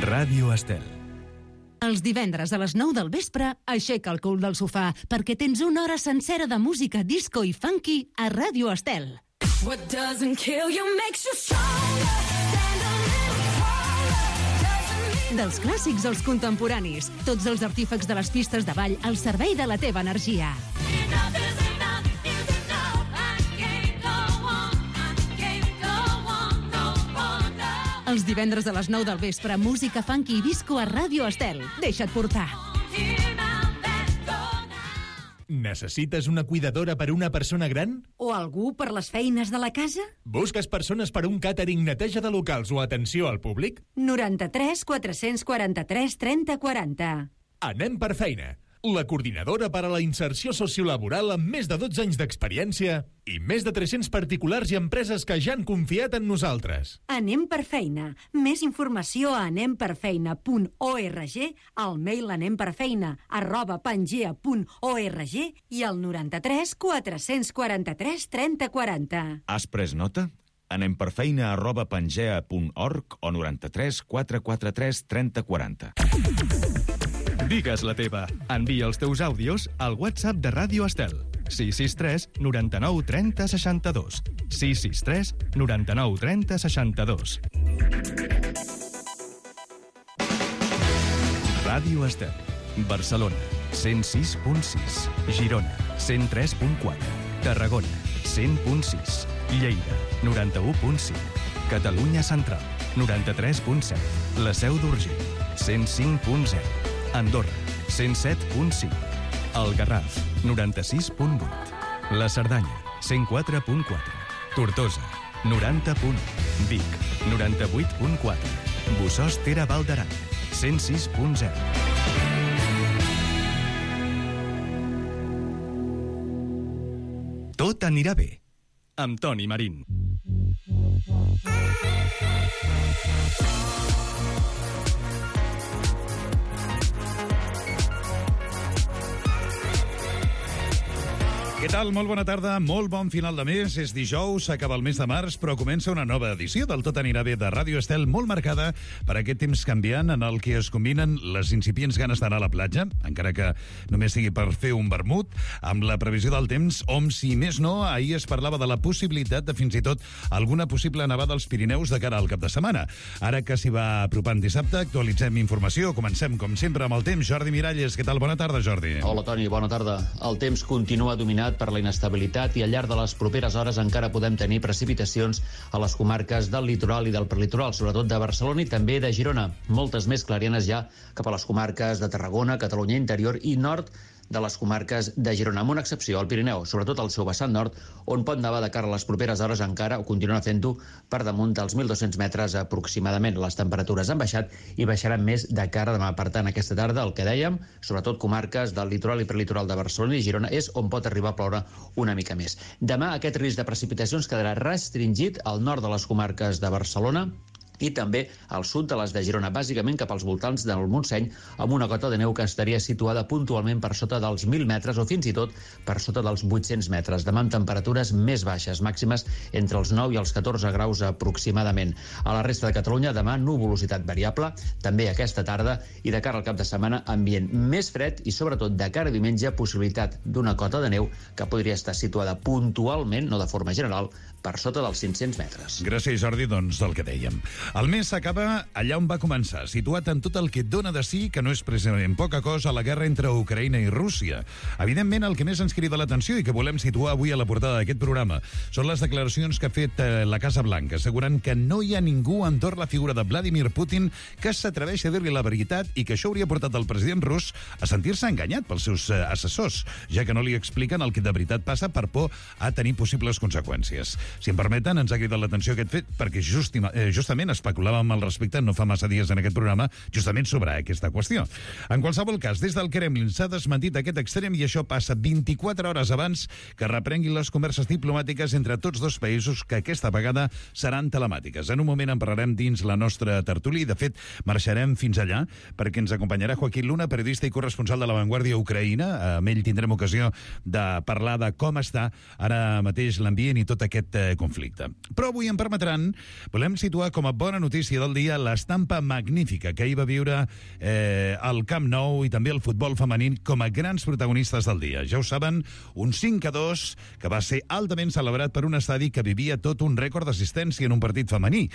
Ràdio Estel. Els divendres a les 9 del vespre, aixeca el cul del sofà, perquè tens una hora sencera de música disco i funky a Ràdio Estel. What doesn't kill you makes you stronger. Dels clàssics als contemporanis, tots els artífecs de les pistes de ball al servei de la teva energia. Els divendres a les 9 del vespre, música funky i disco a Ràdio Estel. Deixa't portar. Necessites una cuidadora per a una persona gran? O algú per les feines de la casa? Busques persones per a un càtering, neteja de locals o atenció al públic? 93 443 30 40. Anem per feina. La coordinadora per a la inserció sociolaboral amb més de 12 anys d'experiència i més de 300 particulars i empreses que ja han confiat en nosaltres. Anem per feina. Més informació a anemperfeina.org, al mail anemperfeina@pangea.org i al 93 443 30 40. Has pres nota? anemperfeina@pangea.org o 93 443 30 40. Digues la teva. Envia els teus àudios al WhatsApp de Ràdio Estel. 663 99 30 62. 663 99 30 62. Ràdio Estel. Barcelona, 106.6. Girona, 103.4. Tarragona, 100.6. Lleida, 91.5. Catalunya Central, 93.7. La Seu d'Urgell, 105.0. Andorra, 107.5. El Garraf, 96.8. La Cerdanya, 104.4. Tortosa, 90.1. Vic, 98.4. Bossòst-Tere Val d'Aran, 106.0. Tot anirà bé, amb Toni Marín. Què tal? Molt bona tarda, molt bon final de mes. És dijous, s'acaba el mes de març, però comença una nova edició del Tot anirà bé de Ràdio Estel, molt marcada per aquest temps canviant en el que es combinen les incipients ganes d'anar a la platja, encara que només sigui per fer un vermut, amb la previsió del temps, on, si més no, ahir es parlava de la possibilitat de fins i tot alguna possible nevada als Pirineus de cara al cap de setmana. Ara que s'hi va apropant dissabte, actualitzem informació. Comencem, com sempre, amb el temps. Jordi Miralles, què tal? Bona tarda, Jordi. Hola, Toni, bona tarda. El temps continua dominat per la inestabilitat i al llarg de les properes hores encara podem tenir precipitacions a les comarques del litoral i del prelitoral, sobretot de Barcelona i també de Girona. Moltes més clarianes ja cap a les comarques de Tarragona, Catalunya interior i nord de les comarques de Girona, amb una excepció al Pirineu, sobretot al seu vessant nord, on pot nevar de cara a les properes hores encara o continuar fent-ho per damunt dels 1.200 metres aproximadament. Les temperatures han baixat i baixaran més de cara a demà. Per tant, aquesta tarda, el que dèiem, sobretot comarques del litoral i prelitoral de Barcelona i Girona, és on pot arribar a ploure una mica més. Demà aquest risc de precipitacions quedarà restringit al nord de les comarques de Barcelona i també al sud de les de Girona, bàsicament cap als voltants del Montseny, amb una cota de neu que estaria situada puntualment per sota dels 1.000 metres o fins i tot per sota dels 800 metres. Demà amb temperatures més baixes, màximes entre els 9 i els 14 graus aproximadament. A la resta de Catalunya, demà, nuvolositat variable, també aquesta tarda, i de cara al cap de setmana, ambient més fred i, sobretot, de cara a diumenge, possibilitat d'una cota de neu que podria estar situada puntualment, no de forma general, per sota dels 500 metres. Gràcies, Jordi, doncs del que dèiem. El mes s'acaba allà on va començar, situat en tot el que dona de sí, que no és precisament poca cosa, la guerra entre Ucraïna i Rússia. Evidentment, el que més ens crida l'atenció i que volem situar avui a la portada d'aquest programa són les declaracions que ha fet la Casa Blanca, assegurant que no hi ha ningú entorn la figura de Vladimir Putin que s'atreveixi a dir-li la veritat i que això hauria portat el president rus a sentir-se enganyat pels seus assessors, ja que no li expliquen el que de veritat passa per por a tenir possibles conseqüències. Si em permeten, ens ha cridat l'atenció aquest fet perquè justament especulàvem al respecte no fa massa dies en aquest programa justament sobre aquesta qüestió. En qualsevol cas, des del Kremlin s'ha desmentit aquest extrem i això passa 24 hores abans que reprenguin les converses diplomàtiques entre tots dos països que aquesta vegada seran telemàtiques. En un moment en parlarem dins la nostra tertúlia i, de fet, marxarem fins allà perquè ens acompanyarà Joaquín Luna, periodista i corresponsal de La Vanguardia Ucraïna. Amb ell tindrem ocasió de parlar de com està ara mateix l'ambient i tot aquest conflicte. Però avui em permetran, volem situar com a bona notícia del dia, l'estampa magnífica que hi va viure el Camp Nou i també el futbol femení com a grans protagonistes del dia. Ja ho saben, un 5-2 que va ser altament celebrat per un estadi que vivia tot un rècord d'assistència en un partit femení.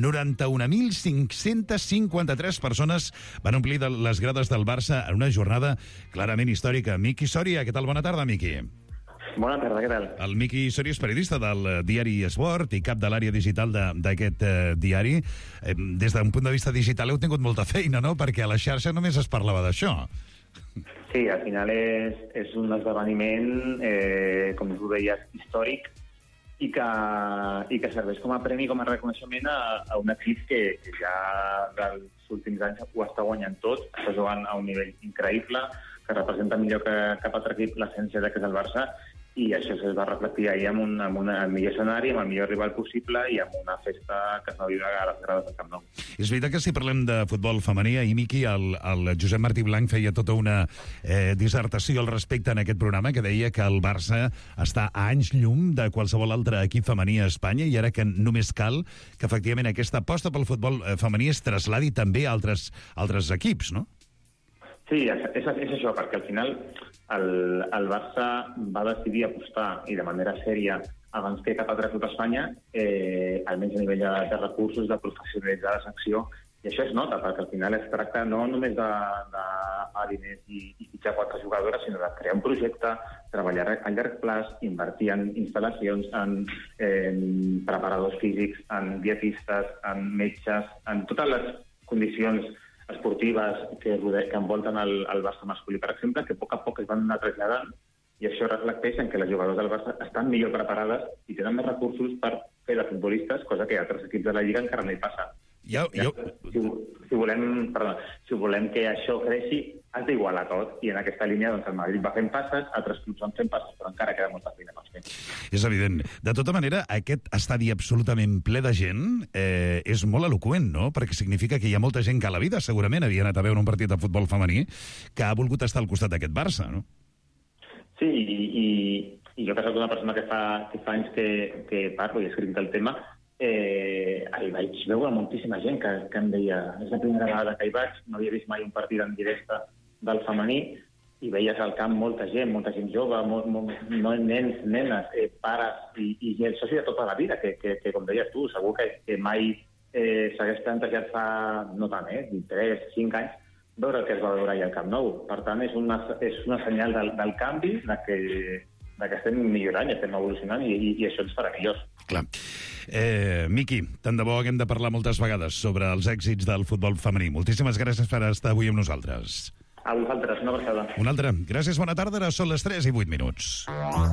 91.553 persones van omplir les grades del Barça en una jornada clarament històrica. Miqui Sòria, què tal? Bona tarda, Miqui. Bona tarda, què tal? El Miqui Sòria és periodista del diari Esport i cap de l'àrea digital d'aquest diari. Des d'un punt de vista digital heu tingut molta feina, no? Perquè a la xarxa només es parlava d'això. Sí, al final és un esdeveniment, com tu deies, històric i que serveix com a premi, com a reconeixement a un equip que ja dels últims anys ho està guanyant tot, està jugant a un nivell increïble, que representa millor que cap altre equip l'essència que és el Barça, i això es va reflectir ahir amb un millor escenari, amb el millor rival possible i amb una festa que es va viure a les grades del Camp Nou. És veritat que si parlem de futbol femení, ahir, Miqui, el Josep Martí Blanc feia tota una dissertació al respecte en aquest programa que deia que el Barça està a anys llum de qualsevol altre equip femení a Espanya i ara que només cal que efectivament aquesta aposta pel futbol femení es trasladi també a altres equips, no? Sí, és això, perquè al final el Barça va decidir apostar, i de manera sèria, abans que cap altre club a Espanya, almenys a nivell de recursos, de professionalitzar la secció, i això es nota, perquè al final es tracta no només de diners i fitxar 4 jugadores, sinó de crear un projecte, treballar a llarg plaç, invertir en instal·lacions, en preparadors físics, en dietistes, en metges, en totes les condicions esportives que envolten el Barça masculí, per exemple, que a poc es van anar traslladant, i això reflecteix en que les jugadores del Barça estan millor preparades i tenen més recursos per fer de futbolistes, cosa que altres equips de la Lliga encara no hi passa. Si volem que això creixi, has d'igualar tot, i en aquesta línia doncs, el Madrid va fent passes, altres clubs van fent passes, però encara queda molta feina per fer. És evident. De tota manera, aquest estadi absolutament ple de gent és molt eloqüent, no? Perquè significa que hi ha molta gent que a la vida segurament havia anat a veure un partit de futbol femení que ha volgut estar al costat d'aquest Barça, no? Sí, i jo que soc una persona que fa anys que parlo i escric del tema, hi vaig veure moltíssima gent que em deia és la primera vegada que hi vaig, no havia vist mai un partit en directe del femení, i veies al camp molta gent jove, nens, nenes, pares i gent soci de tota la vida, que com deies tu, segur que mai s'hagués plantejat fa, no tant, 3, 5 anys, veure el que es va veure allà al Camp Nou. Per tant, és una senyal del canvi, que estem millorant, estem evolucionant, i això ens farà millors. Clar. Miqui, tant de bo haguem de parlar moltes vegades sobre els èxits del futbol femení. Moltíssimes gràcies per estar avui amb nosaltres. A vosaltres, una abraçada. Una altra. Gràcies, bona tarda. Ara són les 3:08.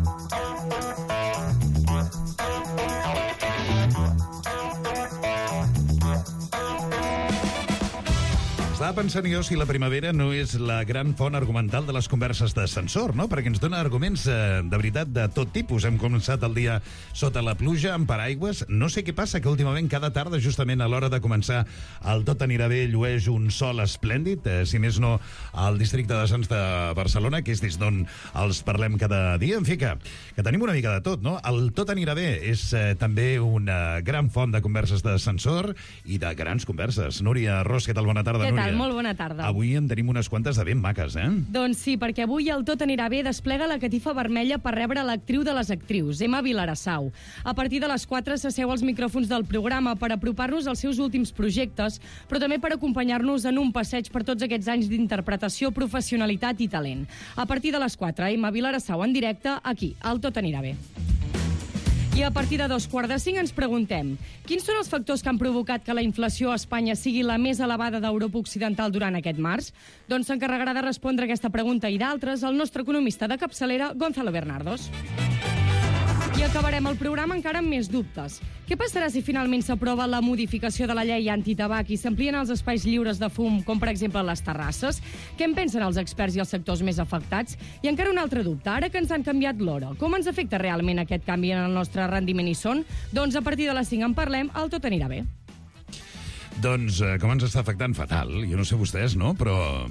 Estava pensant jo si la primavera no és la gran font argumental de les converses d'ascensor, no? Perquè ens dona arguments de veritat de tot tipus. Hem començat el dia sota la pluja, amb paraigües. No sé què passa, que últimament cada tarda, justament a l'hora de començar el Tot anirà bé, llueix un sol esplèndid, si més no al districte de Sants de Barcelona, que és des d'on els parlem cada dia. En fi, que tenim una mica de tot, no? El Tot anirà bé és també una gran font de converses d'ascensor i de grans converses. Núria Ros, què tal? Bona tarda, Núria. Molt bona tarda. Avui en tenim unes quantes de ben maques, Doncs sí, perquè avui el Tot anirà bé desplega la catifa vermella per rebre l'actriu de les actrius, Emma Vilarassau. A partir de les 4 s'asseu als micròfons del programa per apropar-nos als seus últims projectes, però també per acompanyar-nos en un passeig per tots aquests anys d'interpretació, professionalitat i talent. A partir de les 4, Emma Vilarassau en directe, aquí, al Tot anirà bé. I a partir de 4:45 ens preguntem quins són els factors que han provocat que la inflació a Espanya sigui la més elevada d'Europa Occidental durant aquest març? Doncs s'encarregarà de respondre aquesta pregunta i d'altres el nostre economista de capçalera, Gonzalo Bernardos. I acabarem el programa encara amb més dubtes. Què passarà si finalment s'aprova la modificació de la llei antitabac i s'amplien els espais lliures de fum, com per exemple les terrasses? Què en pensen els experts i els sectors més afectats? I encara un altre dubte, ara que ens han canviat l'hora, com ens afecta realment aquest canvi en el nostre rendiment i son? Doncs a partir de les 5 en parlem, el Tot anirà bé. Doncs com ens està afectant? Fatal. Jo no sé vostès, no? Però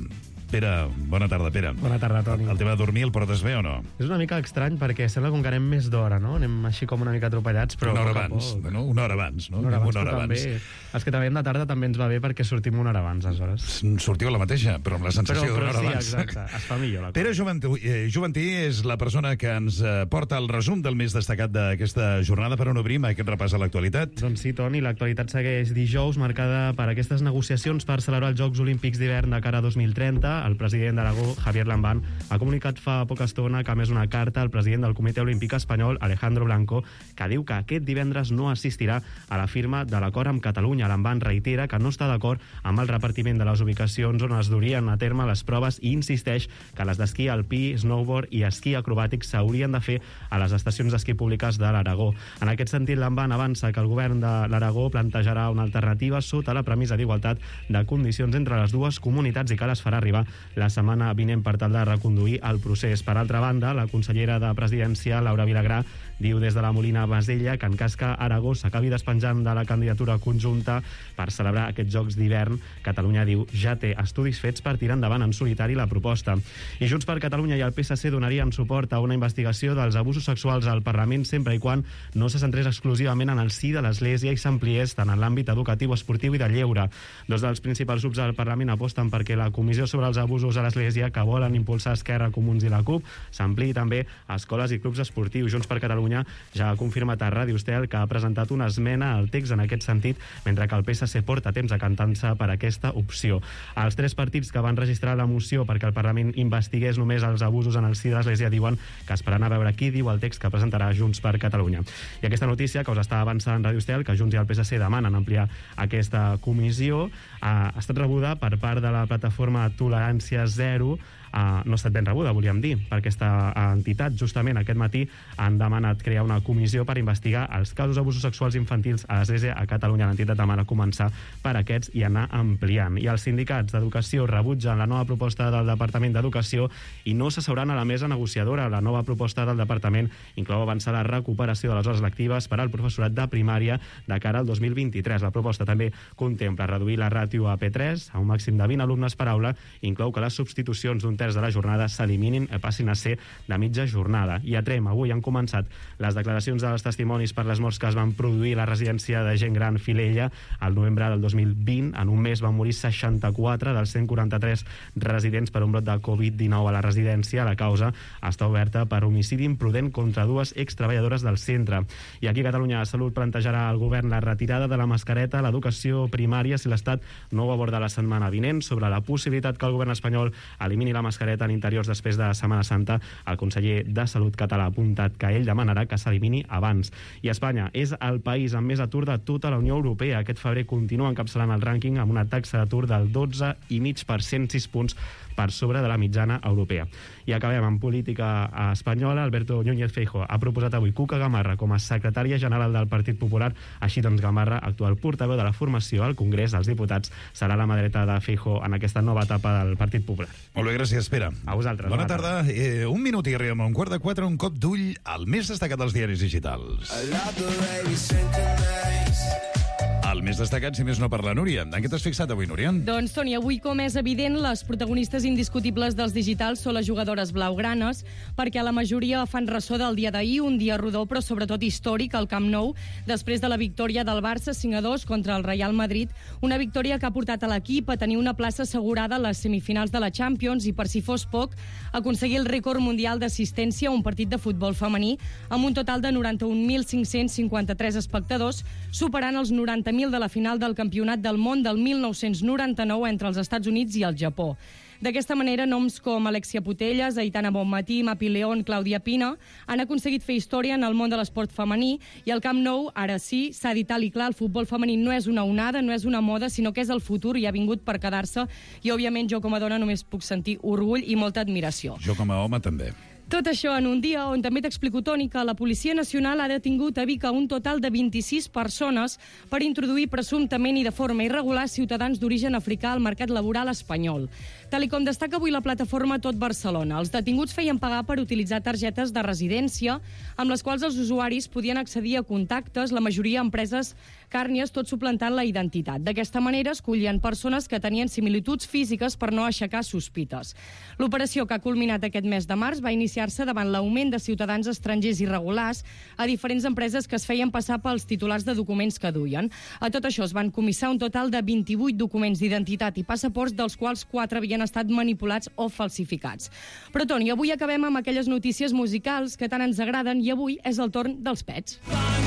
Pere, bona tarda, Pere. Bona tarda, Toni. El tema de dormir el portes bé o no? És una mica estrany perquè sembla com que anem més d'hora, no? Anem així com una mica atropellats, però... Una hora abans, no? Una hora abans, no? Una hora abans. Els que treballem de tarda també ens va bé perquè sortim una hora abans, aleshores. Sortiu a la mateixa, però amb la sensació d'una hora abans. Sí, exacte, es fa millor la cosa. Pere Juventí és la persona que ens porta el resum del més destacat d'aquesta jornada. Per on obrim aquest repàs a l'actualitat? Doncs sí, Toni, l'actualitat segueix dijous marcada per aquestes negociacions per celebrar els Jocs Olímpics d'hivern de cara a 2030. El president d'Aragó, Javier Lambán, ha comunicat fa poca estona que ha emès una carta al president del Comitè Olímpic Espanyol, Alejandro Blanco, que diu que aquest divendres no assistirà a la firma de l'acord amb Catalunya. Lambán reitera que no està d'acord amb el repartiment de les ubicacions on es durien a terme les proves i insisteix que les d'esquí alpí, snowboard i esquí acrobàtic s'haurien de fer a les estacions d'esquí públiques de l'Aragó. En aquest sentit, Lambán avança que el govern de l'Aragó plantejarà una alternativa sota la premissa d'igualtat de condicions entre les dues comunitats i que les farà arribar la setmana vinent per tal de reconduir el procés. Per altra banda, la consellera de Presidència, Laura Vilagrà, diu des de la Molina Masella que en cas que Aragó s'acabi despenjant de la candidatura conjunta per celebrar aquests Jocs d'hivern, Catalunya, diu, ja té estudis fets per tirar endavant en solitari la proposta. I Junts per Catalunya i el PSC donarien suport a una investigació dels abusos sexuals al Parlament sempre i quan no se centrés exclusivament en el sí de l'Església i s'ampliés tant en l'àmbit educatiu, esportiu i de lleure. Dos dels principals grups del Parlament aposten perquè la comissió sobre els abusos a l'Església que volen impulsar Esquerra, Comuns i la CUP s'ampliï també a escoles i clubs esportius. Junts per Catalunya ja ha confirmat a Ràdio Estel que ha presentat una esmena al text en aquest sentit, mentre que el PSC porta temps acantant-se per aquesta opció. Els tres partits que van registrar la moció perquè el Parlament investigués només els abusos en el si de l'Església diuen que esperant a veure qui diu el text que presentarà Junts per Catalunya. I aquesta notícia que us està avançant Ràdio Estel, que Junts i el PSC demanen ampliar aquesta comissió, ha estat rebuda per part de la plataforma Tolerància Zero. No ha estat ben rebuda, volíem dir, per aquesta entitat. Justament aquest matí han demanat crear una comissió per investigar els casos d'abusos sexuals infantils a l'Església a Catalunya. L'entitat demana començar per aquests i anar ampliant. I els sindicats d'educació rebutgen la nova proposta del Departament d'Educació i no s'asseuran a la mesa negociadora. La nova proposta del Departament inclou avançar la recuperació de les hores lectives per al professorat de primària de cara al 2023. La proposta també contempla reduir la ràtio a P3 a un màxim de 20 alumnes per aula i inclou que les substitucions d'un terç de la jornada s'eliminin i passin a ser de mitja jornada. I a Trem, avui han començat les declaracions dels testimonis per les morts que es van produir a la residència de gent gran Filella al novembre del 2020. En un mes van morir 64 dels 143 residents per un brot de Covid-19 a la residència. La causa està oberta per homicidi imprudent contra dues extreballadores del centre. I aquí a Catalunya Salut plantejarà al govern la retirada de la mascareta a l'educació primària si l'Estat no ho aborda la setmana vinent. Sobre la possibilitat que el govern espanyol elimini la mascareta en interiors després de Setmana Santa, el conseller de Salut català ha apuntat que ell demanarà que s'elimini abans. I Espanya és el país amb més atur de tota la Unió Europea. Aquest febrer continua encapçalant el rànquing amb una taxa d'atur del 12,5%, 6 punts per sobre de la mitjana europea. I acabem amb política espanyola. Alberto Núñez Feijóo ha proposat avui Cuca Gamarra com a secretària general del Partit Popular. Així doncs, Gamarra, actual portaveu de la formació al Congrés dels Diputats, serà la mà dreta de Feijóo en aquesta nova etapa del Partit Popular. Molt bé, gràcies, Pere. A vosaltres. Bona tarda. Un minut i arribem a un quart de 4, un cop d'ull al més destacat dels diaris digitals. El més destacat, si més no, per la Núria. En què t'has fixat avui, Núria? Doncs, Toni, avui, com és evident, les protagonistes indiscutibles dels digitals són les jugadores blaugranes, perquè la majoria fan ressò del dia d'ahir, un dia rodó, però sobretot històric, al Camp Nou, després de la victòria del Barça 5-2 contra el Real Madrid, una victòria que ha portat a l'equip a tenir una plaça assegurada a les semifinals de la Champions i, per si fos poc, aconseguir el rècord mundial d'assistència a un partit de futbol femení amb un total de 91.553 espectadors, superant els 90.000 de la final del Campionat del Món del 1999 entre els Estats Units i el Japó. D'aquesta manera, noms com Alexia Putellas, Aitana Bonmatí, Mapi León, Clàudia Pina han aconseguit fer història en el món de l'esport femení i al Camp Nou, ara sí, s'ha dit alt i clar, el futbol femení no és una onada, no és una moda, sinó que és el futur i ha vingut per quedar-se i, òbviament, jo com a dona només puc sentir orgull i molta admiració. Jo com a home també. Tot això en un dia on també t'explico, Toni, que la Policia Nacional ha detingut a Vic un total de 26 persones per introduir presumptament i de forma irregular ciutadans d'origen africà al mercat laboral espanyol. Tal com destaca avui la plataforma Tot Barcelona, els detinguts feien pagar per utilitzar targetes de residència amb les quals els usuaris podien accedir a contactes, la majoria empreses càrnies, tot suplantant la identitat. D'aquesta manera es collien persones que tenien similituds físiques per no aixecar sospites. L'operació que ha culminat aquest mes de març va iniciar-se davant l'augment de ciutadans estrangers irregulars a diferents empreses que es feien passar pels titulars de documents que duien. A tot això es van comissar un total de 28 documents d'identitat i passaports, dels quals 4 havien estat manipulats o falsificats. Però, Toni, avui acabem amb aquelles notícies musicals que tant ens agraden i avui és el torn dels Pets.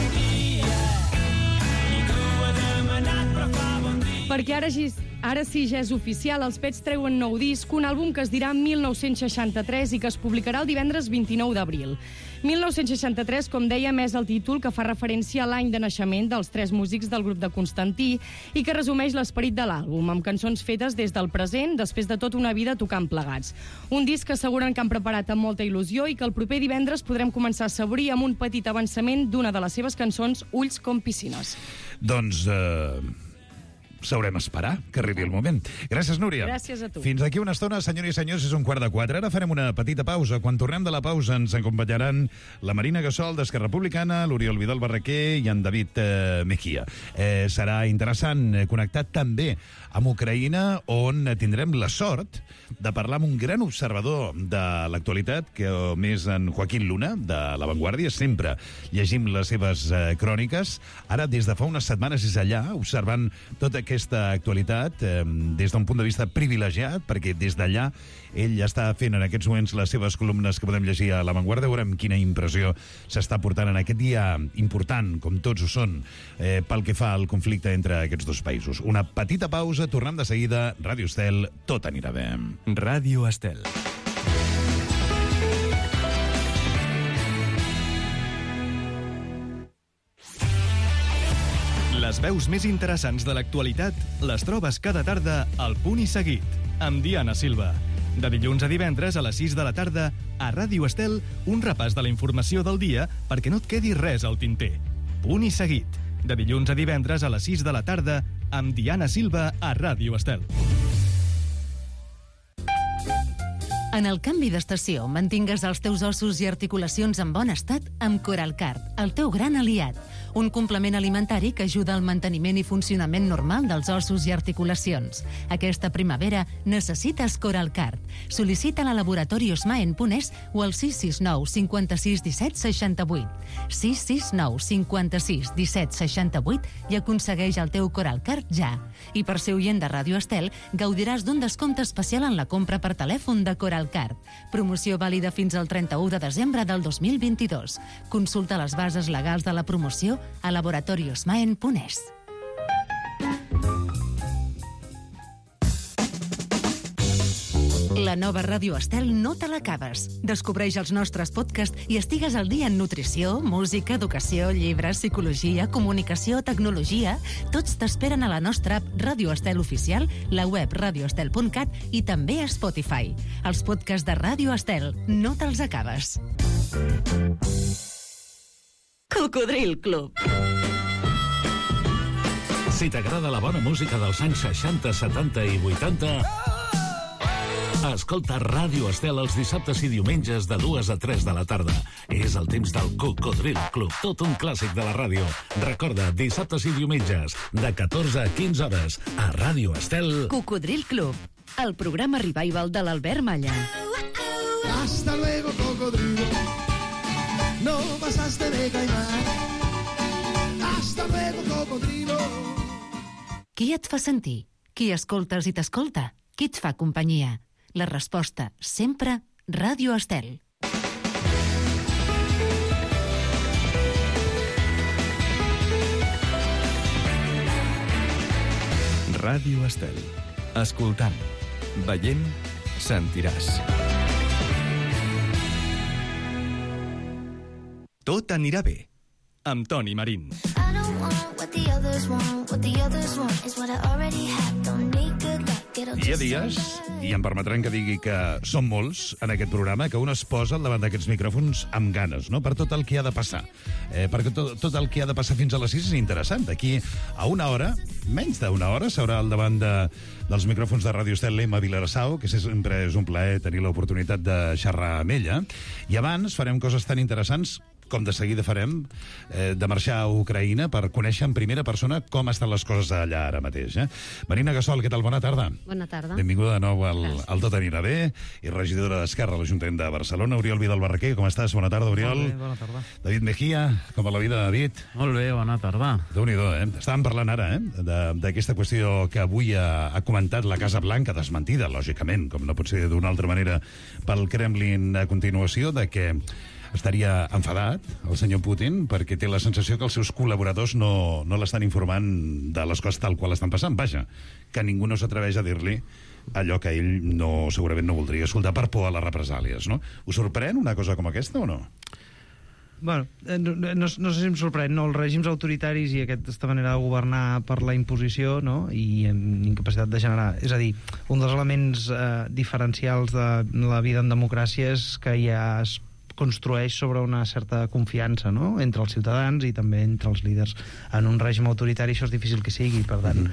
Perquè ara sí ja és oficial, els Pets treuen nou disc, un àlbum que es dirà 1963 i que es publicarà el divendres 29 d'abril. 1963, com dèiem, és el títol que fa referència a l'any de naixement dels 3 músics del grup de Constantí i que resumeix l'esperit de l'àlbum, amb cançons fetes des del present, després de tota una vida tocant plegats. Un disc que asseguren que han preparat amb molta il·lusió i que el proper divendres podrem començar a sabrir amb un petit avançament d'una de les seves cançons, Ulls com piscines. Doncs sabrem esperar que arribi el moment. Gràcies, Núria. Gràcies a tu. Fins aquí una estona, senyores i senyors, és 3:15. Ara farem una petita pausa. Quan tornem de la pausa ens acompanyaran la Marina Gassol d'Esquerra Republicana, l'Oriol Vidal Barraquer i en David Mejía. Serà interessant connectar també amb Ucraïna, on tindrem la sort de parlar amb un gran observador de l'actualitat, que més en Joaquín Luna, de La Vanguardia. Sempre llegim les seves cròniques. Ara, des de fa unes setmanes, és allà, observant tota aquesta actualitat des d'un punt de vista privilegiat, perquè des d'allà ell està fent en aquests moments les seves columnes que podem llegir a La Vanguardia. Veurem quina impressió s'està portant en aquest dia important, com tots ho són, pel que fa al conflicte entre aquests dos països. Una petita pausa, tornem de seguida. Ràdio Estel, tot anirà bé. Ràdio Estel. Les veus més interessants de l'actualitat les trobes cada tarda al Punt i Seguit, amb Diana Silva. De dilluns a divendres a les 6 de la tarda, a Ràdio Estel, un repàs de la informació del dia perquè no et quedi res al tinter. Punt i Seguit, de dilluns a divendres a les 6 de la tarda, amb Diana Silva a Ràdio Estel. En el canvi d'estació, mantingues els teus ossos i articulacions en bon estat amb Coralcard, el teu gran aliat. Un complement alimentari que ajuda al manteniment i funcionament normal dels ossos i articulacions. Aquesta primavera necessites Coralcard. Sol·licita-la a Laboratori Osmaen.es o al 669 56 17 68. 669 56 17 68 i aconsegueix el teu Coralcard ja. I per ser oient de Ràdio Estel, gaudiràs d'un descompte especial en la compra per telèfon de Coralcard. Promoció vàlida fins al 31 de desembre del 2022. Consulta les bases legals de la promoció a laboratoriosmaen.es. La nova Ràdio Estel no te l'acabes. Descobreix els nostres podcasts i estigues al dia en nutrició, música, educació, llibres, psicologia, comunicació, tecnologia. Tots t'esperen a la nostra app Ràdio Estel Oficial, la web radioestel.cat i també a Spotify. Els podcasts de Ràdio Estel no te'ls acabes. Cocodril Club. Si t'agrada la bona música dels anys 60, 70 i 80... escolta Ràdio Estel els dissabtes i diumenges de 2 a 3 de la tarda. És el temps del Cocodril Club, tot un clàssic de la ràdio. Recorda, dissabtes i diumenges, de 14 a 15 hores, a Ràdio Estel. Cocodril Club, el programa revival de l'Albert Malla. Hasta luego, cocodrilo. No pasaste de caimán. Hasta luego, cocodrilo. Qui et fa sentir? Qui escoltes i t'escolta? Qui et fa companyia? La resposta, sempre, Ràdio Estel. Ràdio Estel. Escoltant, veient, sentiràs. Tot anirà bé, amb Toni Marín. I don't want what the others want. What the others want is what I already have. Don't need good luck. Hi ha dies, i em permetran que digui que són molts en aquest programa, que un es posa al davant d'aquests micròfons amb ganes, no? Per tot el que ha de passar. Perquè tot el que ha de passar fins a les 6 és interessant. Aquí, a una hora, menys d'una hora, s'haurà al davant dels micròfons de Ràdio Estel l'Emma Vilarassau, que sempre és un plaer tenir l'oportunitat de xerrar amb ella. I abans farem coses tan interessants com de seguida farem, de marxar a Ucraïna per conèixer en primera persona com estan les coses allà ara mateix. Marina Gassol, què tal? Bona tarda. Bona tarda. Benvinguda de nou al Tot anirà bé, i regidora d'Esquerra a l'Ajuntament de Barcelona. Oriol Vidal Barraquer, com estàs? Bona tarda, Oriol. Molt bé, bona tarda. David Mejía, com va la vida, David? Molt bé, bona tarda. Déu-n'hi-do, Estàvem parlant ara, d'aquesta qüestió que avui ha comentat la Casa Blanca, desmentida, lògicament, com no pot ser d'una altra manera, pel Kremlin a continuació, de que estaria enfadat el senyor Putin perquè té la sensació que els seus col·laboradors no l'estan informant de les coses tal qual estan passant. Vaja, que ningú no s'atreveix a dir-li allò que ell segurament no voldria escoltar per por a les represàlies, no? Us sorprèn una cosa com aquesta o no? Bueno, no sé si em sorprèn, no? Els règims autoritaris i aquesta manera de governar per la imposició, no? I incapacitat de generar... És a dir, un dels elements diferencials de la vida en democràcia és que ja es construeix sobre una certa confiança, no?, entre els ciutadans i també entre els líders. En un règim autoritari això és difícil que sigui, per tant,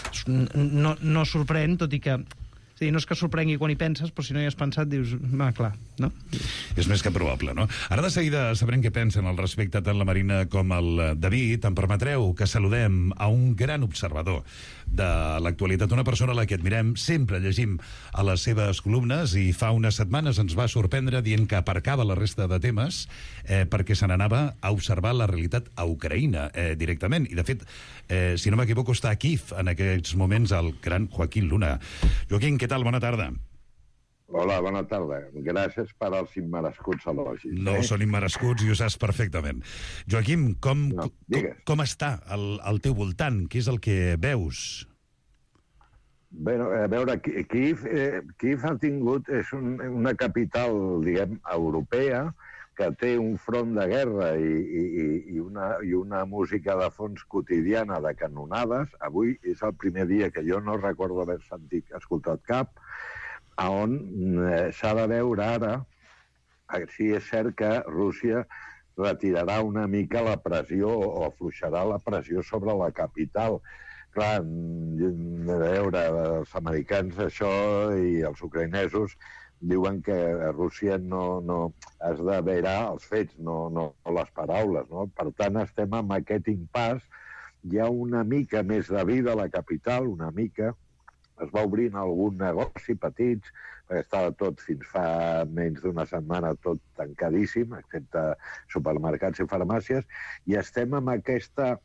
no sorprèn, tot i que... Sí, no és que sorprengui quan hi penses, però si no hi has pensat dius, clar, no? És més que probable, no? Ara de seguida sabrem què pensen al respecte tant la Marina com el David. Em permetreu que saludem a un gran observador de l'actualitat, una persona a la que admirem, sempre llegim a les seves columnes, i fa unes setmanes ens va sorprendre dient que aparcava la resta de temes perquè se n'anava a observar la realitat a Ucraïna directament. I, de fet, si no m'equivoco, està a Kíev en aquests moments el gran Joaquín Luna. Joaquín, què tal? Bona tarda. Hola, bona tarda. Gràcies per als immerescuts elogis. No són immerescuts i ho saps perfectament. Joaquim, com està al teu voltant? Què és el que veus? Bé, a veure, Kíev ha tingut... És una capital, diguem, europea, que té un front de guerra i una música de fons quotidiana de canonades. Avui és el primer dia que jo no recordo haver escoltat cap, on s'ha de veure ara si és cert que Rússia retirarà una mica la pressió o afluixarà la pressió sobre la capital. Clar, a veure, els americans això i els ucraïnesos diuen que Rússia no has de veure els fets, no les paraules, no? Per tant, estem amb aquest impàs. Hi ha una mica més de vida a la capital, una mica. Es va obrint algun negoci petits, perquè estava tot fins fa menys d'una setmana tot tancadíssim, excepte supermercats i farmàcies, i estem amb aquesta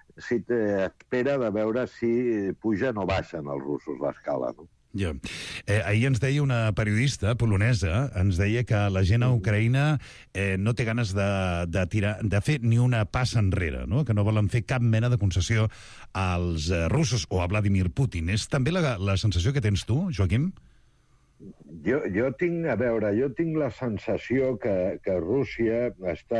espera de veure si pugen o baixen els russos l'escala, no? Ja. Ahir ens deia una periodista polonesa, ens deia que la gent a Ucraïna no té ganes de fer ni una passa enrere, no? Que no volen fer cap mena de concessió als russos o a Vladimir Putin. És també la sensació que tens tu, Joaquim? Jo tinc la sensació que Rússia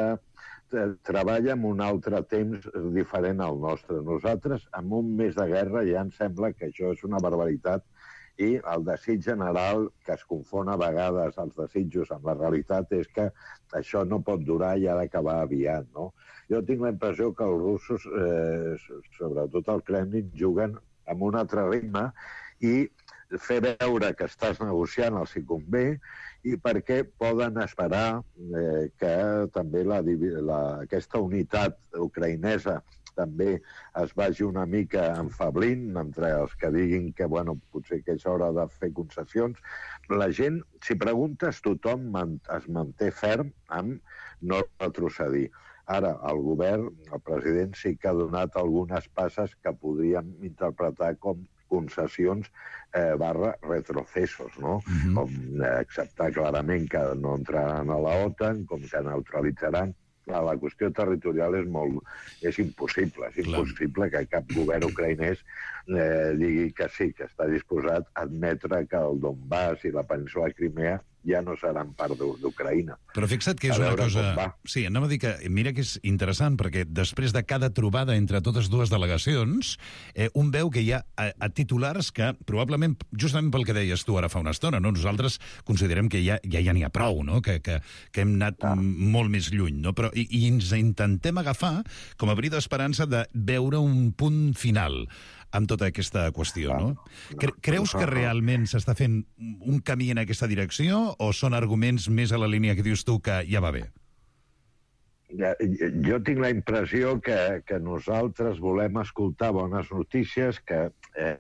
treballa en un altre temps diferent al nostre. Nosaltres, amb un mes de guerra, ja ens sembla que això és una barbaritat, i el desig general, que es confon a vegades els desitjos amb la realitat, és que això no pot durar i ha d'acabar aviat, no? Jo tinc la impressió que els russos, sobretot el Kremlin, juguen amb un altre ritme i fer veure que estàs negociant els hi convé, i perquè poden esperar que també aquesta unitat ucraïnesa també es vagi una mica enfablint entre els que diguin que, bueno, potser que és hora de fer concessions. La gent, si preguntes, tothom es manté ferm amb no retrocedir. Ara, el govern, el president, sí que ha donat algunes passes que podríem interpretar com concessions barra retrocesos, no? Com acceptar clarament que no entraran a la OTAN, com que neutralitzaran. La qüestió territorial és impossible. És impossible que cap govern ucraïnès digui que sí, que està disposat a admetre que el Donbass i la península de Crimea ja no seran part d'Ucraïna. Però fixa't que és una cosa... Sí, anava a dir que, mira que és interessant, perquè després de cada trobada entre totes dues delegacions, un veu que hi ha a titulars que, probablement, justament pel que deies tu ara fa una estona, no? Nosaltres considerem que ja n'hi ha prou, no? Que hem anat molt més lluny, no? Però, i ens intentem agafar com a bri d'esperança de veure un punt final amb tota aquesta qüestió, no? Creus que realment s'està fent un camí en aquesta direcció o són arguments més a la línia que dius tu que ja va bé? Jo tinc la impressió que nosaltres volem escoltar bones notícies, que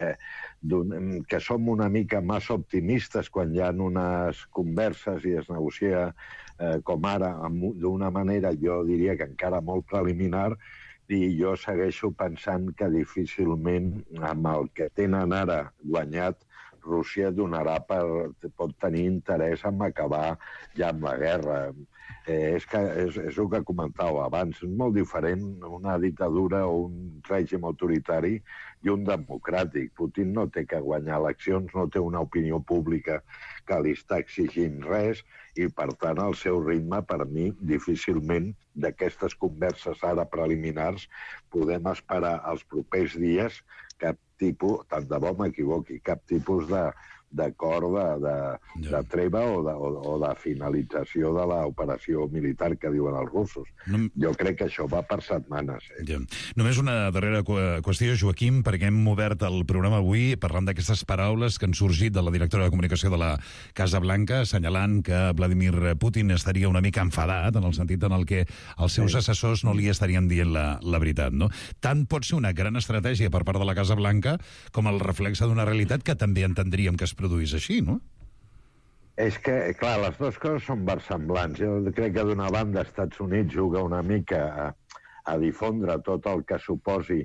som una mica massa optimistes quan hi ha unes converses i es negocia com ara, d'una manera, jo diria que encara molt preliminar, i jo segueixo pensant que difícilment, amb el que tenen ara guanyat, Rússia pot tenir interès en acabar ja amb la guerra. És el que comentàveu abans, és molt diferent una dictadura o un règim autoritari i un democràtic. Putin no té que guanyar eleccions, no té una opinió pública que li està exigint res i, per tant, el seu ritme, per mi, difícilment d'aquestes converses ara preliminars podem esperar els propers dies cap tipus, tant de bo m'equivoqui, cap tipus d'acord de treva o de finalització de l'operació militar que diuen els russos. Jo crec que això va per setmanes. Només una darrera qüestió, Joaquim, perquè hem obert el programa avui parlant d'aquestes paraules que han sorgit de la directora de comunicació de la Casa Blanca, assenyalant que Vladimir Putin estaria una mica enfadat, en el sentit en el que els seus assessors no li estarien dient la veritat, no? Tant pot ser una gran estratègia per part de la Casa Blanca com el reflex d'una realitat que també entendríem que es produís així, no? És que, clar, les dues coses són versemblants. Jo crec que d'una banda Estats Units juga una mica a difondre tot el que suposi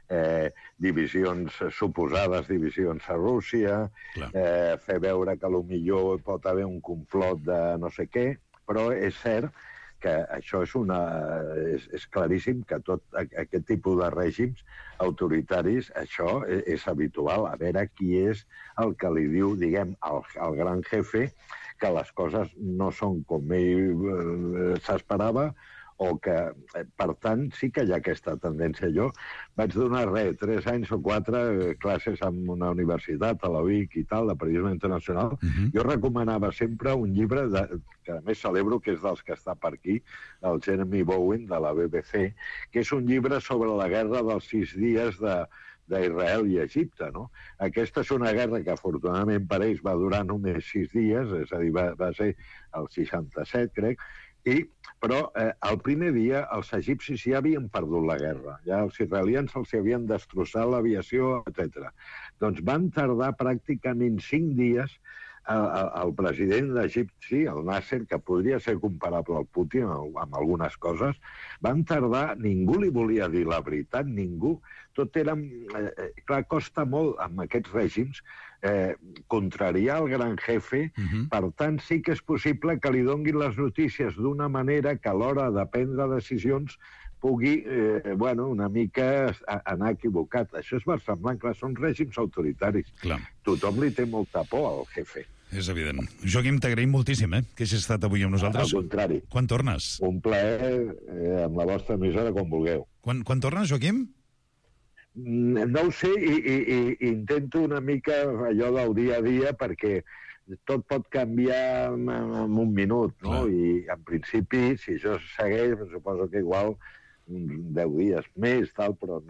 suposades divisions a Rússia, fer veure que potser pot haver un complot de no sé què, però és cert que això és claríssim que tot aquest tipus de règims autoritaris, això és habitual. A veure qui és el que li diu, diguem, al gran jefe que les coses no són com ell s'esperava o que, per tant, sí que hi ha aquesta tendència. Jo vaig donar 3 anys o 4 classes en una universitat, a la UIC i tal, de periodisme internacional. Jo recomanava sempre un llibre, que a més celebro que és dels que està per aquí, el Jeremy Bowen, de la BBC, que és un llibre sobre la guerra dels 6 dies d'Israel i Egipte, no? Aquesta és una guerra que, afortunadament per ells, va durar només 6 dies, és a dir, va ser el 67, crec, però el primer dia els egipcis ja havien perdut la guerra, ja els israelians els havien destrossat l'aviació, etc. Doncs van tardar pràcticament 5 dies. El president d'Egipte, el Nasser, que podria ser comparable al Putin amb algunes coses, van tardar, ningú li volia dir la veritat, ningú. Tot era... Clar, costa molt amb aquests règims contrariar el gran jefe, per tant sí que és possible que li donguin les notícies d'una manera que a l'hora de prendre decisions pugui, una mica anar equivocat. Això és versemblant, clar, són règims autoritaris. Tothom li té molta por al jefe. És evident. Joaquim, t'agraïm moltíssim, que hagis estat avui amb nosaltres. Al contrari. Quan tornes? Un plaer amb la vostra emissora, com vulgueu. Quan tornes, Joaquim? No ho sé, i intento una mica allò del dia a dia, perquè tot pot canviar en un minut, no? I en principi, si això segueix, suposo que igual 10 dies més, tal, però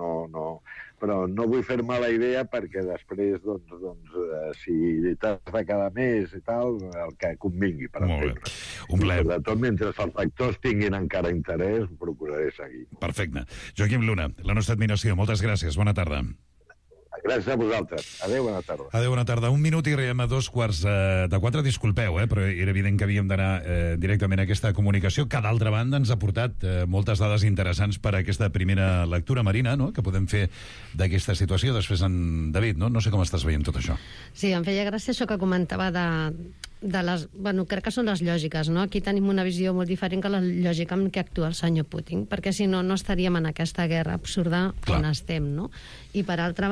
no vull fer-me la idea perquè després, si t'has de quedar més i tal, el que convingui, per entendre. Un plaer. Sobretot, mentre els factors tinguin encara interès, procuraré seguir. Perfecte. Joaquim Luna, la nostra admiració. Moltes gràcies. Bona tarda. Gràcies a vosaltres. Adéu, bona tarda. Adéu, bona tarda. 1 minut i arribem a 3:45. Disculpeu, però era evident que havíem d'anar directament a aquesta comunicació, que d'altra banda ens ha portat moltes dades interessants per a aquesta primera lectura, Marina, no?, que podem fer d'aquesta situació. Després en David, no? No sé com estàs veient tot això. Sí, em feia gràcia això que comentava de les... crec que són les lògiques, no? Aquí tenim una visió molt diferent que la lògica amb què actua el senyor Putin, perquè si no, no estaríem en aquesta guerra absurda on estem, no? I per altra banda,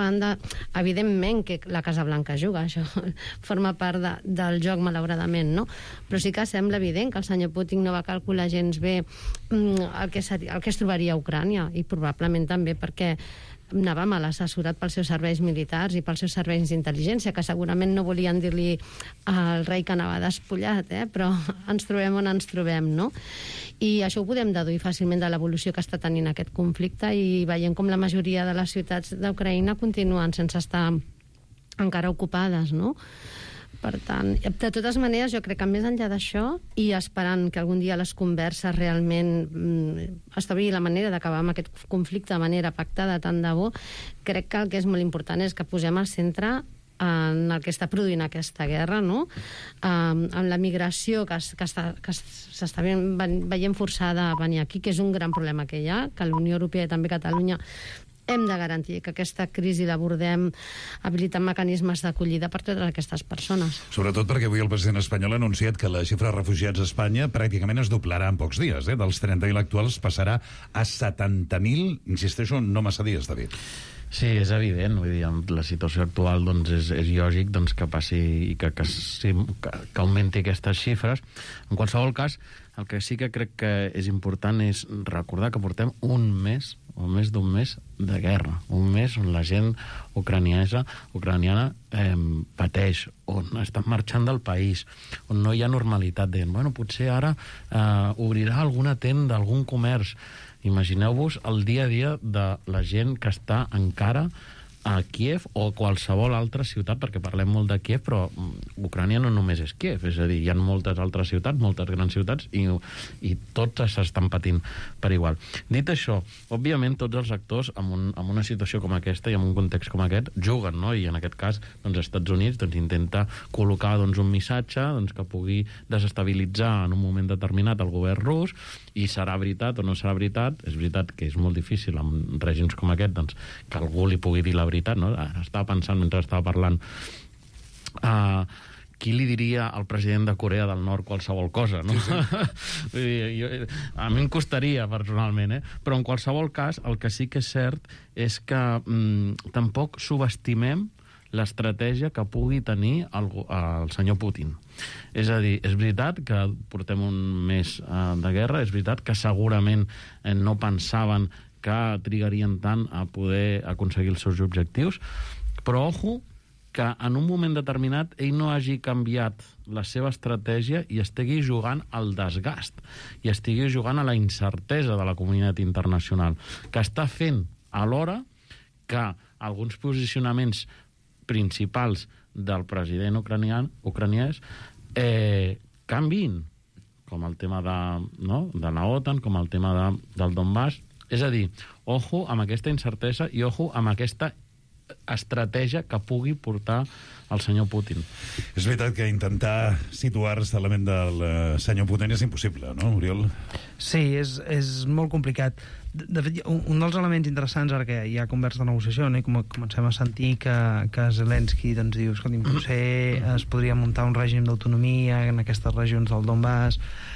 evidentment que la Casa Blanca juga, això forma part del joc, malauradament, no? Però sí que sembla evident que el senyor Putin no va calcular gens bé el que es trobaria a Ucrània, i probablement també perquè anava mal assessorat pels seus serveis militars i pels seus serveis d'intel·ligència, que segurament no volien dir-li al rei que anava despullat, però ens trobem on ens trobem, no? I això ho podem deduir fàcilment de l'evolució que està tenint aquest conflicte, i veiem com la majoria de les ciutats d'Ucraïna continuen sense estar encara ocupades, no? Per tant, de totes maneres, jo crec que més enllà d'això, i esperant que algun dia les converses realment establir la manera d'acabar amb aquest conflicte de manera pactada, tant de bo, crec que el que és molt important és que posem al centre en el que està produint aquesta guerra, no? Amb la migració que s'està veient forçada a venir aquí, que és un gran problema que hi ha, que la Unió Europea i també Catalunya hem de garantir que aquesta crisi l'abordem habilitant mecanismes d'acollida per totes aquestes persones. Sobretot perquè avui el president espanyol ha anunciat que la xifra de refugiats a Espanya pràcticament es doblarà en pocs dies. Dels 30.000 actuals passarà a 70.000, insisteixo, no massa dies, David. Sí, és evident, vull dir, amb la situació actual doncs és lògic doncs, que passi i que augmenti aquestes xifres. En qualsevol cas, el que sí que crec que és important és recordar que portem un mes, o més d'un mes, de guerra. Un mes on la gent ucraniana pateix, on estan marxant del país, on no hi ha normalitat. Deien, bueno, potser ara obrirà alguna tenda, algun comerç. Imagineu-vos el dia a dia de la gent que està encara a Kiev o qualsevol altra ciutat, perquè parlem molt de Kiev, però Ucrània no només és Kiev, és a dir, hi ha moltes altres ciutats, moltes grans ciutats, i tots s'estan patint per igual. Dit això, òbviament tots els actors en una situació com aquesta i en un context com aquest juguen, no? I en aquest cas els Estats Units intenta col·locar un missatge que pugui desestabilitzar en un moment determinat el govern rus, i serà veritat o no serà veritat. És veritat que és molt difícil en règims com aquest que algú li pugui dir la veritat, no? Estava pensant mentre estava parlant qui li diria al president de Corea del Nord qualsevol cosa, no? Sí. A mi em costaria personalment, però en qualsevol cas el que sí que és cert és que tampoc subestimem l'estratègia que pugui tenir el senyor Putin. És a dir, és veritat que portem un mes de guerra, és veritat que segurament no pensaven que trigarien tant a poder aconseguir els seus objectius, però ojo que en un moment determinat ell no hagi canviat la seva estratègia i estigui jugant al desgast, i estigui jugant a la incertesa de la comunitat internacional, que està fent alhora que alguns posicionaments principals del president ucraniès canviïn, com el tema de la OTAN, com el tema del Donbass. És a dir, ojo amb aquesta incertesa i ojo amb aquesta estratègia que pugui portar el senyor Putin. És veritat que intentar situar-se a la ment del senyor Putin és impossible, no, Oriol? Sí, és molt complicat. De fet, un dels elements interessants, ara que hi ha conversa de negociació, i comencem a sentir que Zelensky diu, escolta, potser es podria muntar un règim d'autonomia en aquestes regions del Donbass,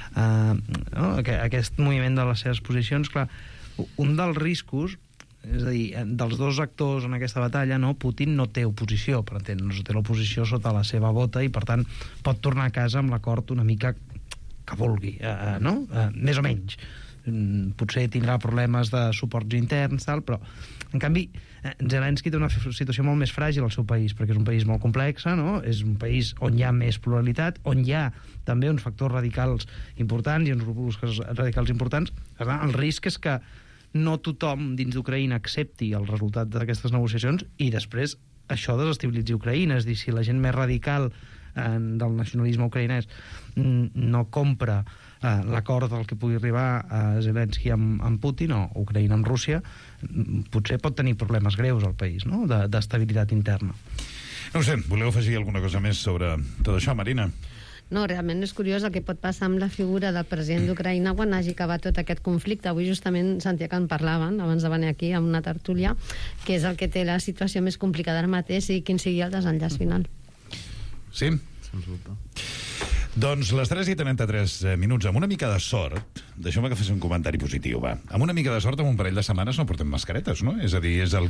aquest moviment de les seves posicions. Clar, un dels riscos, és a dir, dels dos actors en aquesta batalla, Putin no té oposició, per entendre'ns, té l'oposició sota la seva bota, i per tant pot tornar a casa amb l'acord una mica que vulgui, més o menys. Potser tindrà problemes de suports interns, però en canvi Zelensky té una situació molt més fràgil al seu país, perquè és un país molt complex, és un país on hi ha més pluralitat, on hi ha també uns factors radicals importants i uns grupos radicals importants. El risc és que no tothom dins d'Ucraïna accepti el resultat d'aquestes negociacions i després això desestabilitzi Ucraïna. És a dir, si la gent més radical del nacionalisme ucraïnès no compra l'acord del que pugui arribar a Zelensky amb Putin o Ucraïna amb Rússia, potser pot tenir problemes greus al país, d'estabilitat interna. No ho sé, voleu afegir alguna cosa més sobre tot això, Marina? No, realment és curiós el que pot passar amb la figura del president d'Ucraïna quan hagi acabat tot aquest conflicte. Avui justament sentia que en parlaven, abans de venir aquí, amb una tertúlia, que és el que té la situació més complicada ara mateix i quin sigui el desenllaç final. Sí? Sens dubte. Doncs les 3:33 minuts, amb una mica de sort, deixeu-me que fes un comentari positiu, va. Amb una mica de sort, en un parell de setmanes no portem mascaretes, no? És a dir, és el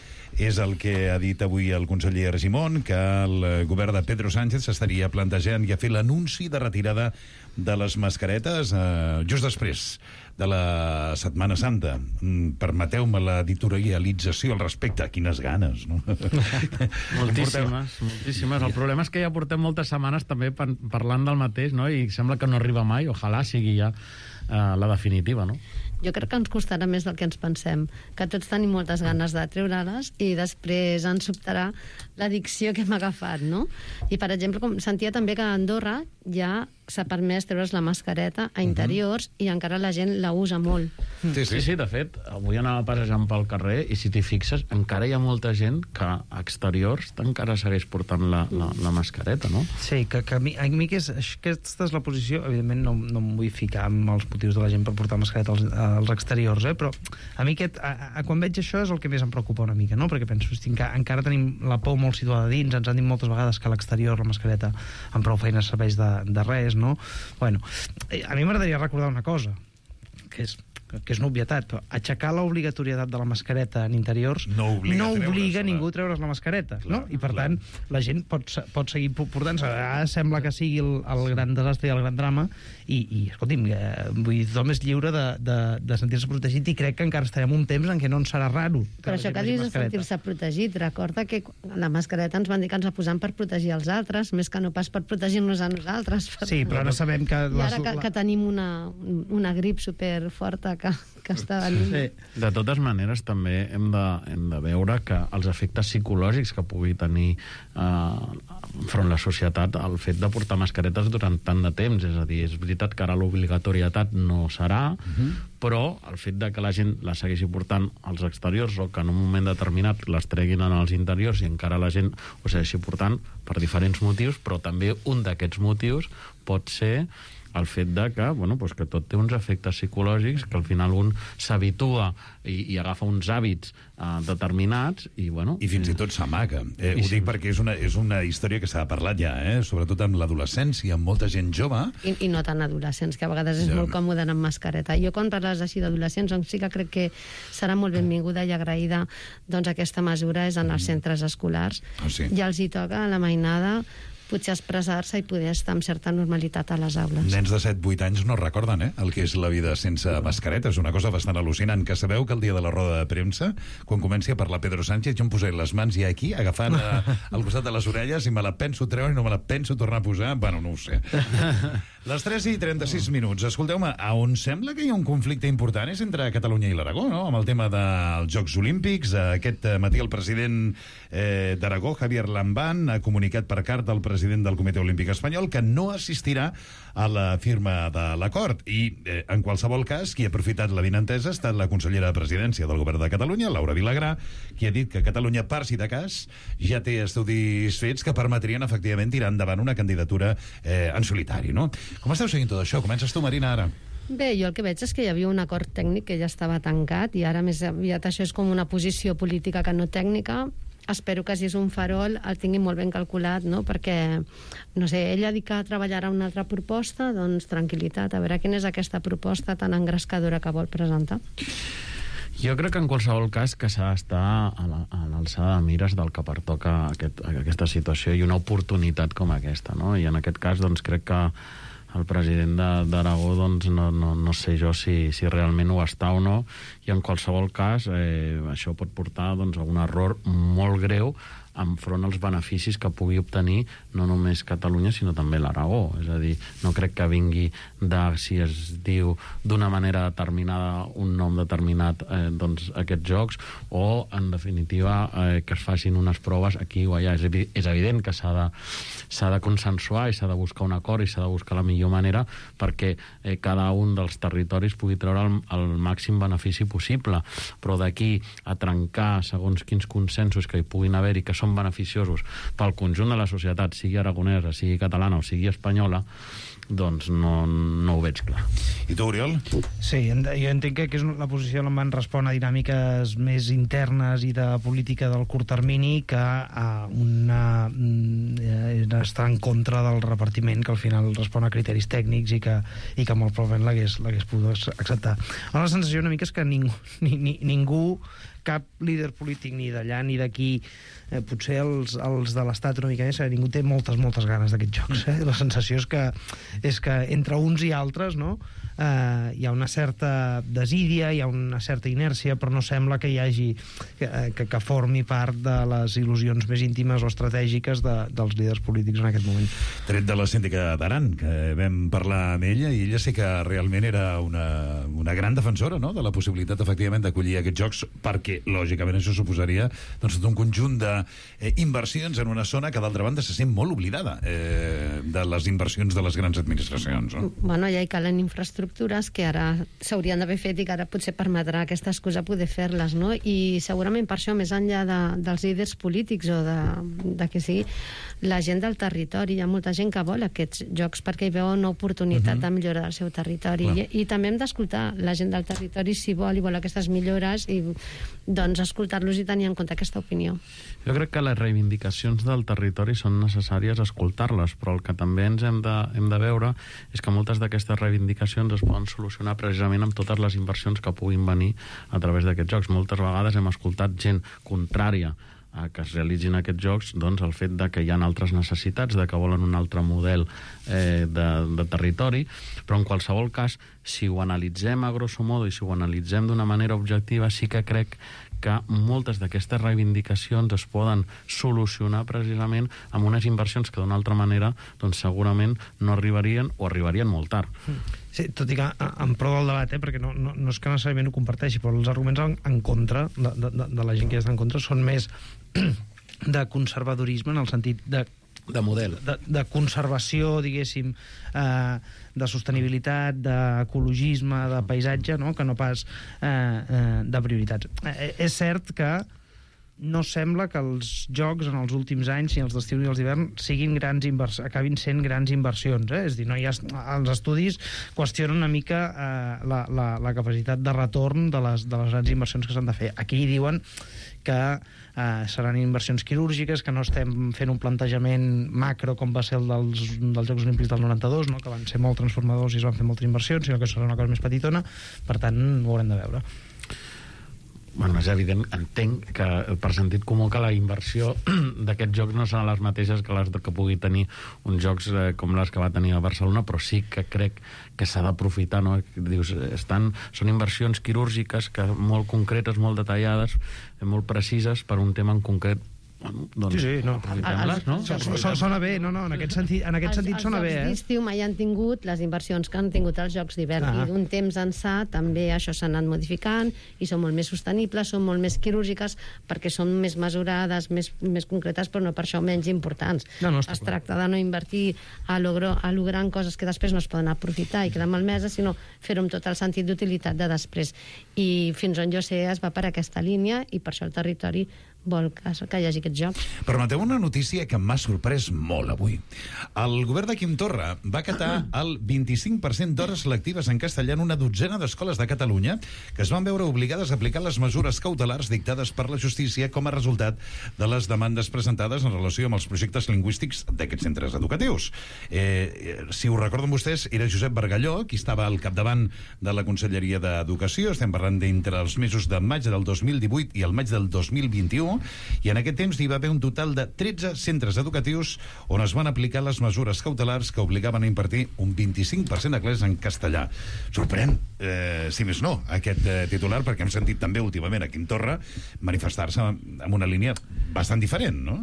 que ha dit avui el conseller Argimon, que el govern de Pedro Sánchez s'estaria plantejant ja fer l'anunci de retirada de les mascaretes just després de la Setmana Santa. Permeteu-me l'editorialització al respecte. Quines ganes, no? Moltíssimes. El problema és que ja portem moltes setmanes també parlant del mateix, no? I sembla que no arriba mai. Ojalà sigui ja la definitiva, no? Jo crec que ens costarà més del que ens pensem, que tots tenim moltes ganes de treure-les i després ens sobtarà l'addicció que hem agafat, no? I, per exemple, com sentia també que a Andorra ja s'ha permès treure's la mascareta a interiors i encara la gent la usa molt. Sí, de fet, avui anava passejant pel carrer i si t'hi fixes, encara hi ha molta gent que a exteriors encara segueix portant la mascareta, no? Sí, que a mi aquesta és la posició, evidentment no em vull ficar amb els motius de la gent per portar mascareta als exteriors, però a mi quan veig això és el que més em preocupa una mica, no? Perquè penso, encara tenim la por molt situada dins, ens han dit moltes vegades que a l'exterior la mascareta amb prou feines serveix de res, no? Bueno, a mi m'agradaria recordar una cosa, que és una obvietat, però aixecar l'obligatorietat de la mascareta en interiors no obliga ningú a treure's la mascareta, no? I per tant, la gent pot seguir portant-se. Ara sembla que sigui el gran desastre i el gran drama i escolti'm, tothom és lliure de sentir-se protegit i crec que encara estarem un temps en què no ens serà raro. Però això que dius de sentir-se protegit, recorda que la mascareta ens van dir que ens la posam per protegir els altres, més que no pas per protegir-nos a nosaltres. Sí, però ara sabem que... I ara que tenim una grip superforta que està venint. Sí. De totes maneres, també hem de veure que els efectes psicològics que pugui tenir enfront la societat el fet de portar mascaretes durant tant de temps, és a dir, és veritat que ara l'obligatorietat no serà, però el fet de que la gent la segueixi portant als exteriors o que en un moment determinat les treguin als interiors i encara la gent ho segueixi portant per diferents motius, però també un d'aquests motius pot ser el fet de que, que tot té uns efectes psicològics, que al final un s'habitua i agafa uns hàbits determinats i, I fins i tot s'amaga. Ho dic perquè és una història que s'ha parlat ja, sobretot amb l'adolescència, amb molta gent jove. I no tan adolescents, que a vegades és molt còmode anar amb mascareta. Jo quan parles així d'adolescents, sí que crec que serà molt benvinguda i agraïda aquesta mesura és en els centres escolars. Ja els hi toca la mainada potser expressar-se i poder estar amb certa normalitat a les aules. Nens de 7-8 anys no recorden el que és la vida sense mascareta. És una cosa bastant al·lucinant. Que sabeu que el dia de la roda de premsa, quan comenci a parlar Pedro Sánchez, jo em posaré les mans ja aquí, agafant al costat de les orelles, i me la penso treure i no me la penso tornar a posar. Bueno, no ho sé. Les 3:36 minuts. Escolteu-me, on sembla que hi ha un conflicte important és entre Catalunya i l'Aragó, no? Amb el tema dels Jocs Olímpics. Aquest matí el president d'Aragó, Javier Lambán, ha comunicat per carta al president del Comitè Olímpic Espanyol que no assistirà a la firma de l'acord. I, en qualsevol cas, qui ha aprofitat l'avinentesa ha estat la consellera de Presidència del Govern de Catalunya, Laura Vilagrà, qui ha dit que Catalunya, per si de cas, ja té estudis fets que permetrien, efectivament, tirar endavant una candidatura en solitari, no? Com esteu seguint tot això? Comences tu, Marina, ara. Bé, jo el que veig és que hi havia un acord tècnic que ja estava tancat i ara més aviat això és com una posició política que no tècnica. Espero que si és un farol el tingui molt ben calculat, no? Perquè, no sé, ell ha dit que treballarà una altra proposta, doncs tranquil·litat, a veure quina és aquesta proposta tan engrescadora que vol presentar. Jo crec que en qualsevol cas que s'ha d'estar a l'alçada de mires del que pertoca aquesta situació i una oportunitat com aquesta, no? I en aquest cas, doncs, crec que el president d'Aragó, doncs, no sé jo si realment ho està o no, i en qualsevol cas això pot portar, doncs, a un error molt greu enfront als beneficis que pugui obtenir no només Catalunya, sinó també l'Aragó. És a dir, no crec que vingui de si es diu d'una manera determinada, un nom determinat, doncs, aquests jocs, o, en definitiva, que es facin unes proves aquí o allà. És evident que s'ha de consensuar i s'ha de buscar un acord i s'ha de buscar la millor manera perquè cada un dels territoris pugui treure el màxim benefici possible. Però d'aquí a trencar segons quins consensos que hi puguin haver i que són beneficiosos pel conjunt de la societat, sigui aragonesa, sigui catalana o sigui espanyola, doncs no ho veig clar. I tu, Oriol? Sí, jo entenc que la posició l'en respon a dinàmiques més internes i de política del curt termini que a estar en contra del repartiment, que al final respon a criteris tècnics i que molt probablement l'hagués pogut acceptar. La sensació una mica és que ningú, cap líder polític ni d'allà ni d'aquí, potser els de l'Estat una mica més, ningú té moltes ganes d'aquests jocs. La sensació és que entre uns i altres, no, hi ha una certa desídia, hi ha una certa inèrcia, però no sembla que hi hagi que formi part de les il·lusions més íntimes o estratègiques dels líders polítics en aquest moment. Tret de la síndica d'Aran, que vam parlar amb ella, i ella sí que realment era una gran defensora, no?, de la possibilitat, efectivament, d'acollir aquests jocs, perquè, lògicament, això suposaria doncs, tot un conjunt d'inversions en una zona que, d'altra banda, se sent molt oblidada de les inversions de les grans administracions, no? Bueno, ja hi calen infraestructures que ara s'haurien d'haver fet i que ara potser permetrà aquesta excusa poder fer-les, no? I segurament per això, més enllà dels líders polítics o de que sigui, la gent del territori, hi ha molta gent que vol aquests jocs perquè hi veu una oportunitat de millorar el seu territori. I també hem d'escoltar la gent del territori si vol i vol aquestes millores i doncs escoltar-los i tenir en compte aquesta opinió. Jo crec que les reivindicacions del territori són necessàries escoltar-les, però el que també ens hem de veure és que moltes d'aquestes reivindicacions es poden solucionar precisament amb totes les inversions que puguin venir a través d'aquests jocs. Moltes vegades hem escoltat gent contrària a que es realitzin aquests jocs, doncs el fet de que hi ha altres necessitats, de que volen un altre model de territori, però en qualsevol cas, si ho analitzem a grosso modo i si ho analitzem d'una manera objectiva, sí que crec que moltes d'aquestes reivindicacions es poden solucionar precisament amb unes inversions que d'una altra manera doncs segurament no arribarien o arribarien molt tard. Sí, tot i que en pro del debat, perquè no és que necessàriament ho comparteixi, però els arguments en contra de la gent que està en contra són més de conservadorisme en el sentit de model, de conservació, diguéssim, de sostenibilitat, d'ecologisme, de paisatge, no? Que no pas de prioritats. És cert que no sembla que els jocs en els últims anys, ni els d'estiu ni els d'hivern, acabin sent grans inversions. És a dir, els estudis qüestionen una mica la capacitat de retorn de les grans inversions que s'han de fer. Aquí diuen que seran inversions quirúrgiques, que no estem fent un plantejament macro com va ser el dels Jocs Olímpics del 92, no? Que van ser molt transformadors i es van fer moltes inversions, sinó que serà una cosa més petitona, per tant ho haurem de veure. Bueno, és evident, entenc que per sentit comú que la inversió d'aquests jocs no seran les mateixes que les que pugui tenir uns jocs com les que va tenir a Barcelona, però sí que crec que s'ha d'aprofitar, no? Dius, són inversions quirúrgiques molt concretes, molt detallades, molt precises per un tema en concret. Bueno, doncs, sí, no. Aprofitem-les, no? Sona bé, no, en aquest sentit sona bé, Els jocs d'estiu mai han tingut les inversions que han tingut els jocs d'hivern, i d'un temps ençà també això s'ha anat modificant i són molt més sostenibles, són molt més quirúrgiques perquè són més mesurades, més concretes, però no per això menys importants. Es tracta de no invertir a lo gran coses que després no es poden aprofitar i quedar malmeses, sinó fer-ho amb tot el sentit d'utilitat de després. I fins on jo sé es va per aquesta línia i per això el territori vol que hi hagi aquests jocs. Permeteu una notícia que m'ha sorprès molt avui. El govern de Quim Torra va acatar el 25% d'hores lectives en castellà en una dotzena d'escoles de Catalunya que es van veure obligades a aplicar les mesures cautelars dictades per la justícia com a resultat de les demandes presentades en relació amb els projectes lingüístics d'aquests centres educatius. Si ho recorden vostès, era Josep Bargalló qui estava al capdavant de la Conselleria d'Educació. Estem parlant d'entre els mesos de maig del 2018 i el maig del 2021, i en aquest temps hi va haver un total de 13 centres educatius on es van aplicar les mesures cautelars que obligaven a impartir un 25% de classes en castellà. Sorprèn, si més no, aquest titular, perquè hem sentit també últimament a Quim Torra manifestar-se amb una línia bastant diferent, no?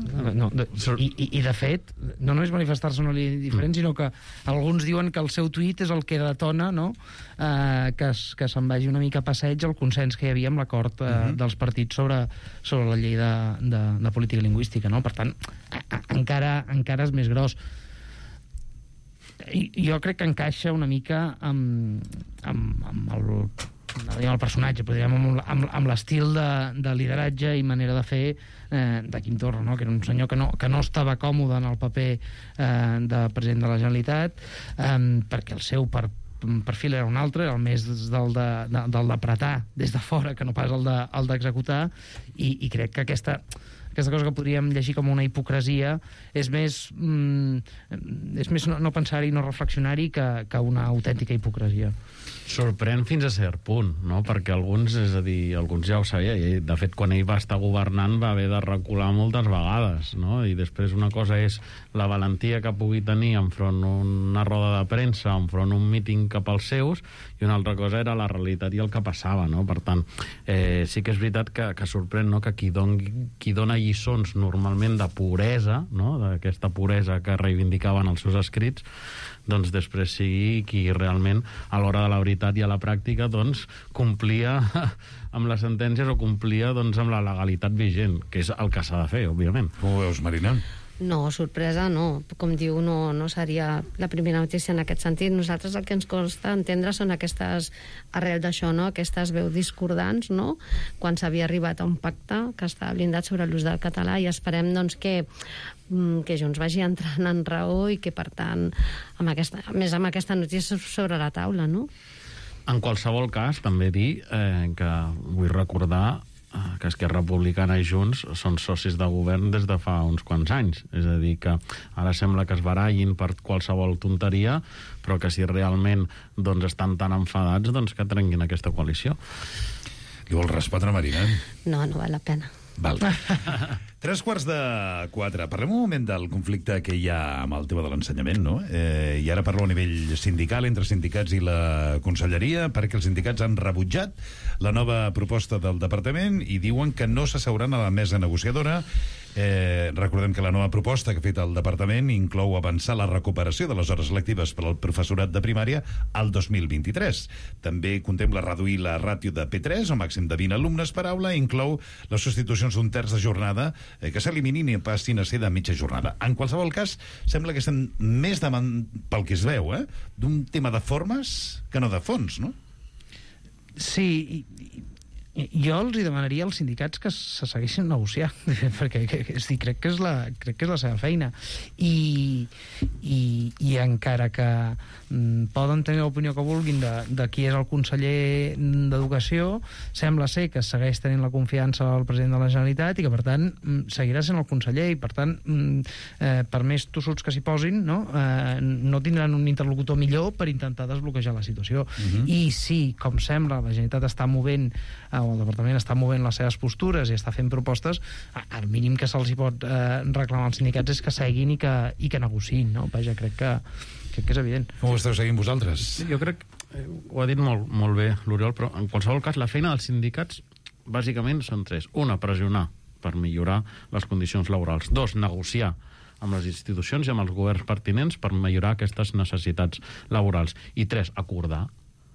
I de fet, no només manifestar-se en una línia diferent, sinó que alguns diuen que el seu tuit és el que detona, no?, que se'n vagi una mica a passeig el consens que hi havia amb l'acord dels partits sobre la llei de política lingüística, no? Per tant, encara és més gros. I jo crec que encaixa una mica amb el no diguem el personatge, però diguem amb l'estil de lideratge i manera de fer de Quim Torra, no? Que era un senyor que no estava còmode en el paper de president de la Generalitat, perquè el seu perfil era un altre, era el més del d'apretar des de fora que no pas el d'executar, i crec que aquesta cosa que podríem llegir com una hipocresia és més no pensar-hi, no reflexionar-hi que una autèntica hipocresia. Sorprèn fins a cert punt, no? Perquè alguns ja ho sabia, i de fet quan ell va estar governant va haver de recular moltes vegades, no? I després una cosa és la valentia que pugui tenir enfront una roda de premsa, enfront un míting cap als seus, i una altra cosa era la realitat i el que passava, no? Per tant, sí que és veritat que sorprèn, no? Que qui dona lliçons normalment de puresa, no? D'aquesta puresa que reivindicaven els seus escrits, doncs després sigui qui realment a l'hora de la veritat i a la pràctica doncs complia amb les sentències o complia doncs amb la legalitat vigent, que és el que s'ha de fer, òbviament. Com ho veus, Marina? No, sorpresa no. Com diu, no seria la primera notícia en aquest sentit. Nosaltres el que ens costa entendre són aquestes, arrel d'això, no? Aquestes veus discordants, no? Quan s'havia arribat a un pacte que està blindat sobre l'ús del català, i esperem doncs que Junts vagi entrant en raó i que, per tant, amb aquesta notícia sobre la taula, no? En qualsevol cas, també dir que vull recordar que Esquerra Republicana i Junts són socis de govern des de fa uns quants anys. És a dir, que ara sembla que es barallin per qualsevol tonteria, però que si realment doncs, estan tan enfadats, doncs que trenguin aquesta coalició. Li vol respondre, Marina? No val la pena. Val. 3:45. Parlem un moment del conflicte que hi ha amb el tema de l'ensenyament, no? I ara parlo a nivell sindical, entre sindicats i la conselleria, perquè els sindicats han rebutjat la nova proposta del departament i diuen que no s'asseuran a la mesa negociadora. Recordem que la nova proposta que ha fet el departament inclou avançar la recuperació de les hores lectives per al professorat de primària al 2023. També contempla reduir la ràtio de P3 al màxim de 20 alumnes per aula i inclou les substitucions d'un terç de jornada que s'eliminin i passin a ser de mitja jornada. En qualsevol cas, sembla que estem més davant, pel que es veu, d'un tema de formes que no de fons, no? Sí, jo els demanaria als sindicats que se segueixin negociant, perquè crec que és la seva feina, i encara que poden tenir l'opinió que vulguin de qui és el conseller d'Educació, sembla ser que segueix tenint la confiança del president de la Generalitat i que per tant seguirà sent el conseller, i per tant per més tossuts que s'hi posin, no tindran un interlocutor millor per intentar desbloquejar la situació. I si, com sembla, la Generalitat està movent, o el departament està movent les seves postures i està fent propostes, el mínim que se'ls hi pot reclamar als sindicats és que seguin i que negociïn, no? Vaja, crec que és evident. Com ho esteu seguint vosaltres? Jo crec que ho ha dit molt bé l'Oriol, però en qualsevol cas la feina dels sindicats bàsicament són tres. Una, pressionar per millorar les condicions laborals. Dos, negociar amb les institucions i amb els governs pertinents per millorar aquestes necessitats laborals. I tres, acordar.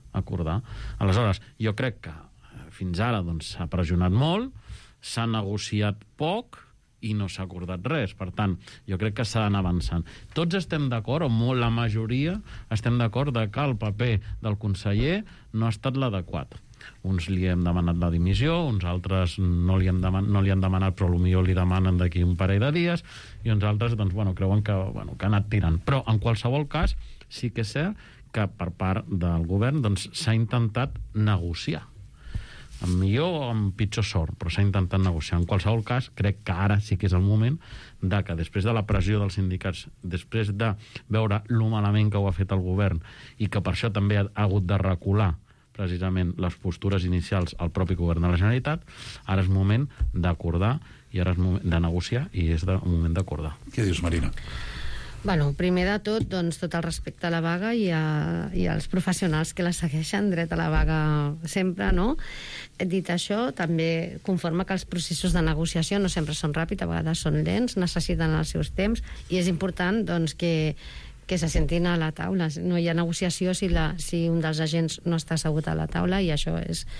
Aleshores, jo crec que fins ara s'ha pressionat molt, s'ha negociat poc i no s'ha acordat res. Per tant, jo crec que s'ha d'anar avançant. Tots estem d'acord, o la majoria estem d'acord que el paper del conseller no ha estat l'adequat. Uns li hem demanat la dimissió, uns altres no li han demanat, però potser li demanen d'aquí un parell de dies, i uns altres creuen que ha anat tirant. Però, en qualsevol cas, sí que és cert que per part del govern s'ha intentat negociar. Amb millor o amb pitjor sort, però s'ha intentat negociar. En qualsevol cas, crec que ara sí que és el moment de que després de la pressió dels sindicats, després de veure lo malament que ho ha fet el govern i que per això també ha hagut de recular precisament les postures inicials al propi govern de la Generalitat, ara és moment d'acordar i ara és moment de negociar i és un moment d'acordar. Què dius, Marina? Bueno, primer de tot, tot el respecte a la vaga i als professionals que la segueixen, dret a la vaga sempre, no? Dit això, també conforme que els processos de negociació no sempre són ràpids, a vegades són lents, necessiten els seus temps, i és important que se sentin a la taula. No hi ha negociació si un dels agents no està assegut a la taula, i això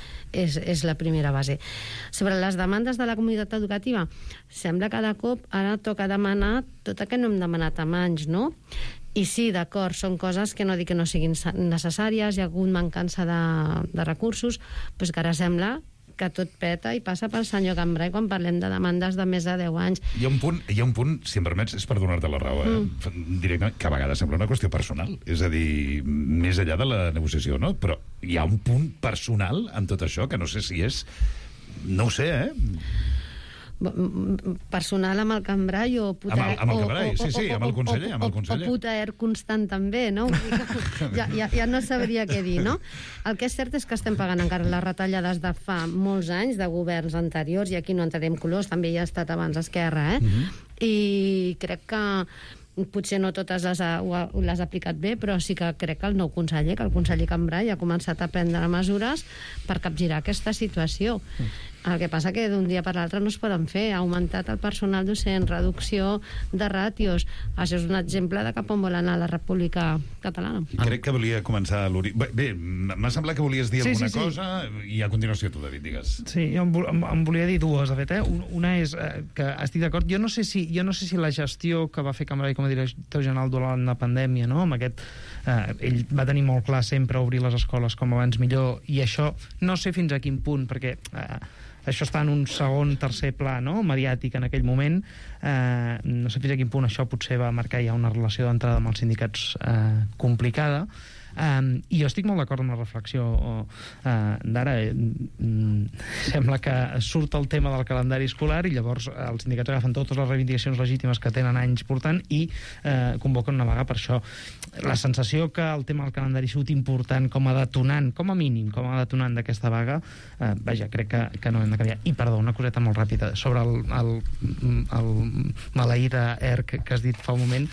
és la primera base. Sobre les demandes de la comunitat educativa, sembla que de cop ara toca demanar tot el que no hem demanat amb anys, no? I sí, d'acord, són coses que no dic que no siguin necessàries, hi ha hagut mancança de recursos, però que ara sembla que tot peta i passa pel senyor Cambray quan parlem de demandes de més de 10 anys. Hi ha un punt, si em permets, és per donar-te la raó, directament, que a vegades sembla una qüestió personal, és a dir, més enllà de la negociació, no? Però hi ha un punt personal en tot això que no sé si és... No ho sé, Personal amb el Cambray o puta... Amb el Cambray, sí, amb el conseller. O puta constant també, no? Ja no sabria què dir, no? El que és cert és que estem pagant encara les retallades de fa molts anys, de governs anteriors, i aquí no entrarem colors, també hi ha estat abans Esquerra, I crec que potser no totes les ha aplicat bé, però sí que crec que el nou conseller, que el conseller Cambray ha començat a prendre mesures per capgirar aquesta situació. El que passa que d'un dia per l'altre no es poden fer. Ha augmentat el personal docent, reducció de ràtios. Això és un exemple de cap on vol anar la República Catalana. Crec que volia començar l'Uri... Bé, m'ha semblat que volies dir alguna cosa i a continuació tu, David, digues. Sí, jo em volia dir dues, de fet. Una és que estic d'acord. Jo no sé si la gestió que va fer Cambray com a director general durant la pandèmia, no? Amb aquest... ell va tenir molt clar sempre obrir les escoles com abans millor, i això no sé fins a quin punt, perquè això està en un segon, tercer pla, no?, mediàtic en aquell moment. No sé fins a quin punt això potser va marcar ja una relació d'entrada amb els sindicats complicada. I jo estic molt d'acord amb la reflexió d'ara. Sembla que surt el tema del calendari escolar i llavors els sindicats agafen totes les reivindicacions legítimes que tenen anys portant i convoquen una vaga per això. La sensació que el tema del calendari ha sigut important com a detonant, com a mínim, com a detonant d'aquesta vaga, vaja, crec que no hem de canviar. I, perdó, una coseta molt ràpida sobre el maleït ERC que has dit fa un moment.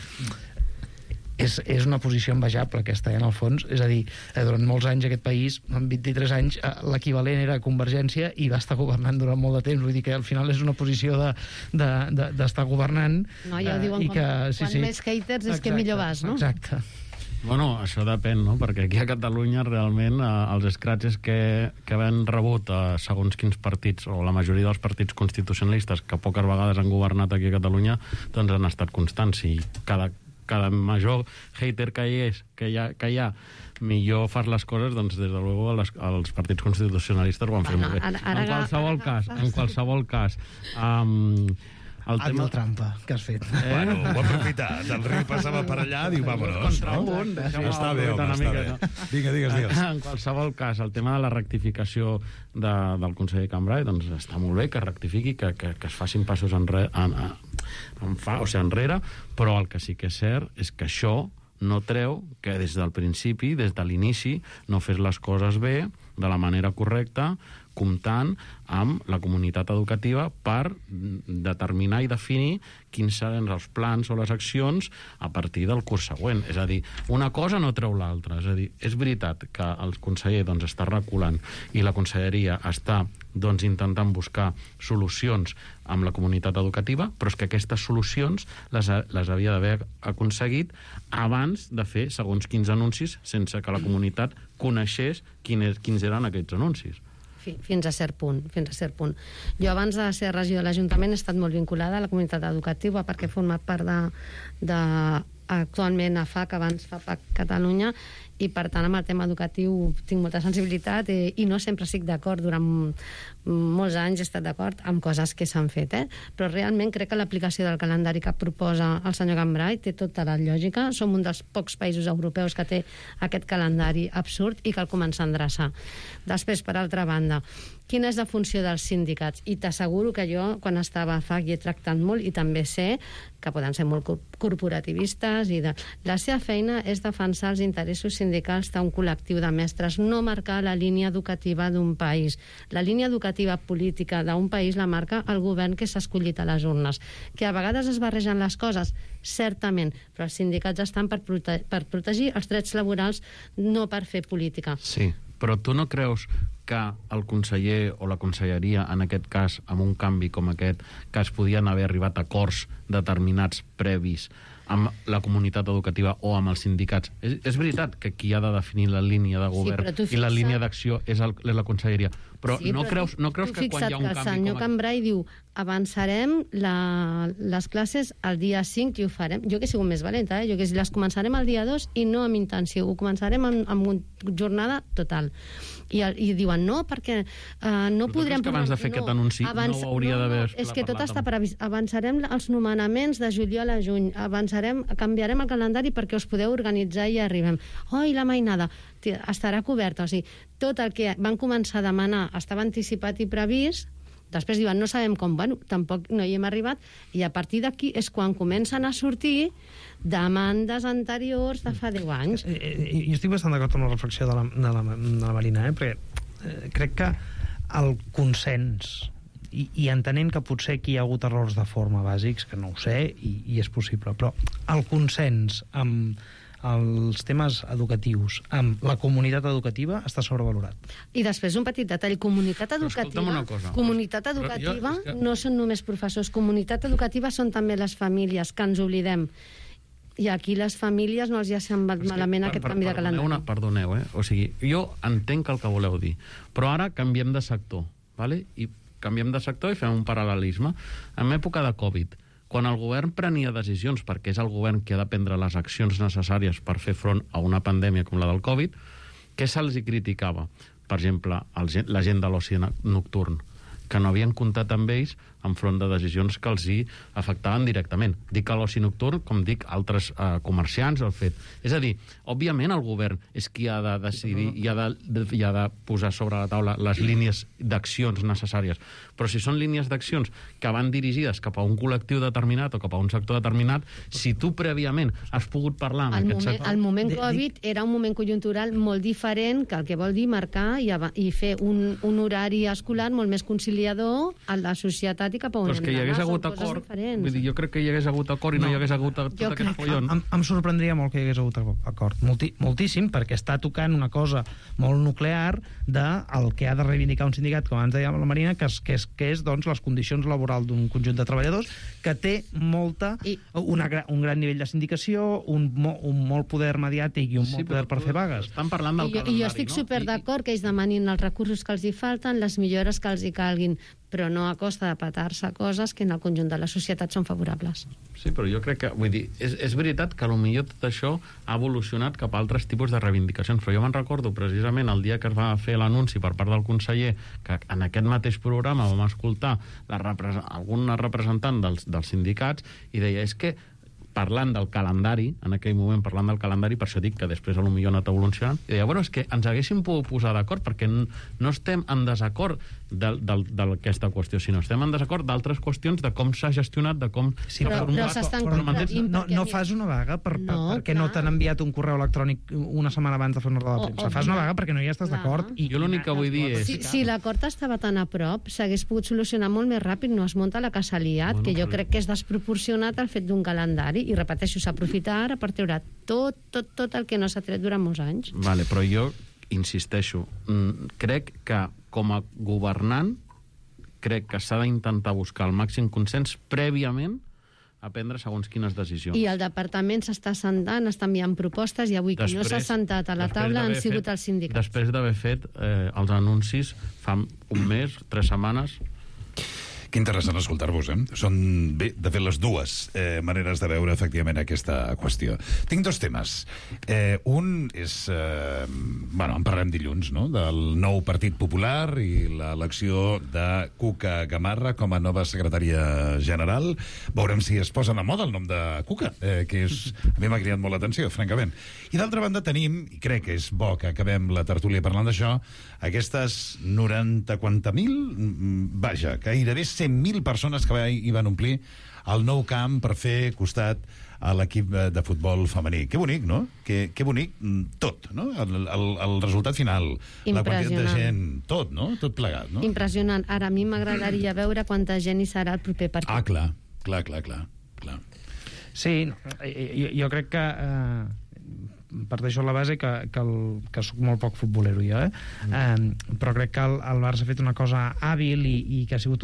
És una posició envejable aquesta, en el fons. És a dir, durant molts anys aquest país, en 23 anys, l'equivalent era Convergència i va estar governant durant molt de temps. Vull dir que al final és una posició d'estar governant. No, ja ho diuen, quan més haters és que millor vas, no? Exacte. Bueno, això depèn, no? Perquè aquí a Catalunya realment els escratxes que han rebut segons quins partits, o la majoria dels partits constitucionalistes que poques vegades han governat aquí a Catalunya, doncs han estat constants. I cada major hater que hi ha, millor fas les coses, doncs des de luego els partits constitucionalistes ho han fet molt bé. En qualsevol cas el tema de trampa que has fet. Bueno, ho ha aprofitat. El riu passava per allà, diu, vámonos. Està bé, home, està bé. Digues. En qualsevol cas, el tema de la rectificació del conseller Cambray, doncs està molt bé que rectifiqui, que es facin passos enrere, però el que sí que és cert és que això no treu que des del principi, des de l'inici, no fes les coses bé, de la manera correcta, comptant amb la comunitat educativa per determinar i definir quins seran els plans o les accions a partir del curs següent. És a dir, una cosa no treu l'altra. És a dir, és veritat que el conseller està reculant i la conselleria està intentant buscar solucions amb la comunitat educativa, però és que aquestes solucions les havia d'haver aconseguit abans de fer segons quins anuncis sense que la comunitat coneixés quins eren aquests anuncis. Fins a cert punt. Jo abans de ser regidor de l'Ajuntament he estat molt vinculada a la comunitat educativa perquè he format part de actualment AFAC, abans FAPAC Catalunya, i per tant amb el tema educatiu tinc molta sensibilitat i no sempre estic d'acord. Durant molts anys he estat d'acord amb coses que s'han fet, però realment crec que l'aplicació del calendari que proposa el senyor Cambray té tota la lògica. Som un dels pocs països europeus que té aquest calendari absurd i cal començar a endreçar. Després, per altra banda, quina és la funció dels sindicats? I t'asseguro que jo, quan estava a FAC, hi he tractat molt i també sé que poden ser molt corporativistes i la seva feina és defensar els interessos sindicals d'un col·lectiu de mestres, no marcar la línia educativa d'un país. La línia educativa política d'un país la marca el govern que s'ha escollit a les urnes. Que a vegades es barregen les coses, certament, però els sindicats estan per protegir els drets laborals, no per fer política. Sí, però tu no creus que el conseller o la conselleria, en aquest cas, amb un canvi com aquest, que es podien haver arribat a acords determinats previs amb la comunitat educativa o amb els sindicats? És veritat que qui ha de definir la línia de govern i la línia d'acció és la conselleria, Però Sí, no creus que quan hi ha un el canvi senyor Cambrai diu avançarem les classes el dia 5 i ho farem. Jo que he sigut més valenta, jo que les començarem el dia 2 i no amb intenció, ho començarem amb jornada total. I diuen no, perquè no podrem... que abans de fer aquest anunci no ho hauria d'haver és que tot està previst. Avançarem els nomenaments de juliol a juny, canviarem el calendari perquè us podeu organitzar i arribem. I la mainada estarà coberta. O sigui, tot el que van començar a demanar estava anticipat i previst. Després diuen, no sabem com, tampoc no hi hem arribat, i a partir d'aquí és quan comencen a sortir demandes anteriors de fa 10 anys. Jo estic bastant d'acord amb la reflexió de la Marina, perquè crec que el consens, i entenent que potser aquí hi ha hagut errors de forma bàsics, que no ho sé, i és possible, però el consens amb els temes educatius amb la comunitat educativa està sobrevalorat. I després un petit detall, comunitat educativa no són només professors, comunitat educativa són també les famílies, que ens oblidem. I aquí les famílies no els hi ha semblat malament aquest canvi de calendari. Perdoneu, o sigui, jo entenc el que voleu dir, però ara canviem de sector, ¿vale? I canviem de sector i fem un paral·lelisme. En època de Covid, quan el govern prenia decisions, perquè és el govern que ha de prendre les accions necessàries per fer front a una pandèmia com la del Covid, què se'ls hi criticava? Per exemple, la gent de l'oci nocturn, que no havien comptat amb ells enfront de decisions que els hi afectaven directament. Dic a l'oci nocturn, com dic altres comerciants, el fet. És a dir, òbviament el govern és qui ha de decidir i ha de posar sobre la taula les línies d'accions necessàries. Però si són línies d'accions que van dirigides cap a un col·lectiu determinat o cap a un sector determinat, si tu prèviament has pogut parlar amb aquest sector... El moment Covid era un moment conjuntural molt diferent, que el que vol dir marcar i fer un horari escolar molt més conciliador a la societat i cap a on hem d'anar. Però és que hi hagués hagut acord. Vull dir, jo crec que hi hagués hagut acord i no hi hagués hagut tot aquest follon. Em sorprendria molt que hi hagués hagut acord. Moltíssim, perquè està tocant una cosa molt nuclear del que ha de reivindicar un sindicat, com abans deia la Marina, que és doncs, les condicions laborals d'un conjunt de treballadors que té un gran nivell de sindicació, un molt poder mediàtic i un molt poder per fer vagues. Estan parlant del calendari, no? I jo estic superdd'acord que ells demanin els recursos que els hi falten, les millores que els hi calguin, però no a costa de petar-se coses que en el conjunt de la societat són favorables. Sí, però jo crec que, vull dir, és veritat que potser tot això ha evolucionat cap a altres tipus de reivindicacions, però jo me'n recordo precisament el dia que es va fer l'anunci per part del conseller, que en aquest mateix programa vam escoltar algun representant dels sindicats i deia, és que parlant del calendari, en aquell moment parlant del calendari, per això dic que després potser ha anat evolucionant, i deia, és que ens haguéssim pogut posar d'acord, perquè no estem en desacord d'aquesta qüestió, sinó estem en desacord d'altres qüestions de com s'ha gestionat, de com... Però s'estan completint... No fas una vaga perquè no t'han enviat un correu electrònic una setmana abans de fer una roda de premsa. Fas una vaga perquè no hi estàs d'acord. Jo l'únic que vull dir és... Si l'acord estava tan a prop, s'hagués pogut solucionar molt més ràpid, no es munta la que s'ha liat, que jo crec que és desproporcionat el fet d'un calendari, i repeteixo, s'aprofita ara per treure tot el que no s'ha tret durant molts anys. Vale, però jo insisteixo, crec que com a governant crec que s'ha d'intentar buscar el màxim consens prèviament a prendre segons quines decisions. I el departament s'està sentant, està enviant propostes, i avui qui no s'ha sentat a la taula han sigut els sindicats. Després d'haver fet els anuncis fa un mes, 3 setmanes... Que interessant escoltar-vos, Són, bé, de fet, les dues maneres de veure, efectivament, aquesta qüestió. Tinc 2 temes. Un és... en parlem dilluns, no?, del nou Partit Popular i l'elecció de Cuca Gamarra com a nova secretària general. Veurem si es posa de moda el nom de Cuca, que és... A mi m'ha cridat molt l'atenció, francament. I d'altra banda tenim, i crec que és bo que acabem la tertúlia parlant d'això, aquestes 90.000, vaja, gairebé 100.000 persones que hi van omplir el Nou Camp per fer costat a l'equip de futbol femení. Que bonic, no? Que bonic tot, no? El resultat final, la quantitat de gent, tot, no? Tot plegat, no? Impressionant. Ara a mi m'agradaria veure quanta gent hi serà el proper partit. Ah, clar. Sí, jo crec que parteixo de la base que soc molt poc futbolero jo, però crec que el Barça ha fet una cosa hàbil i que ha sigut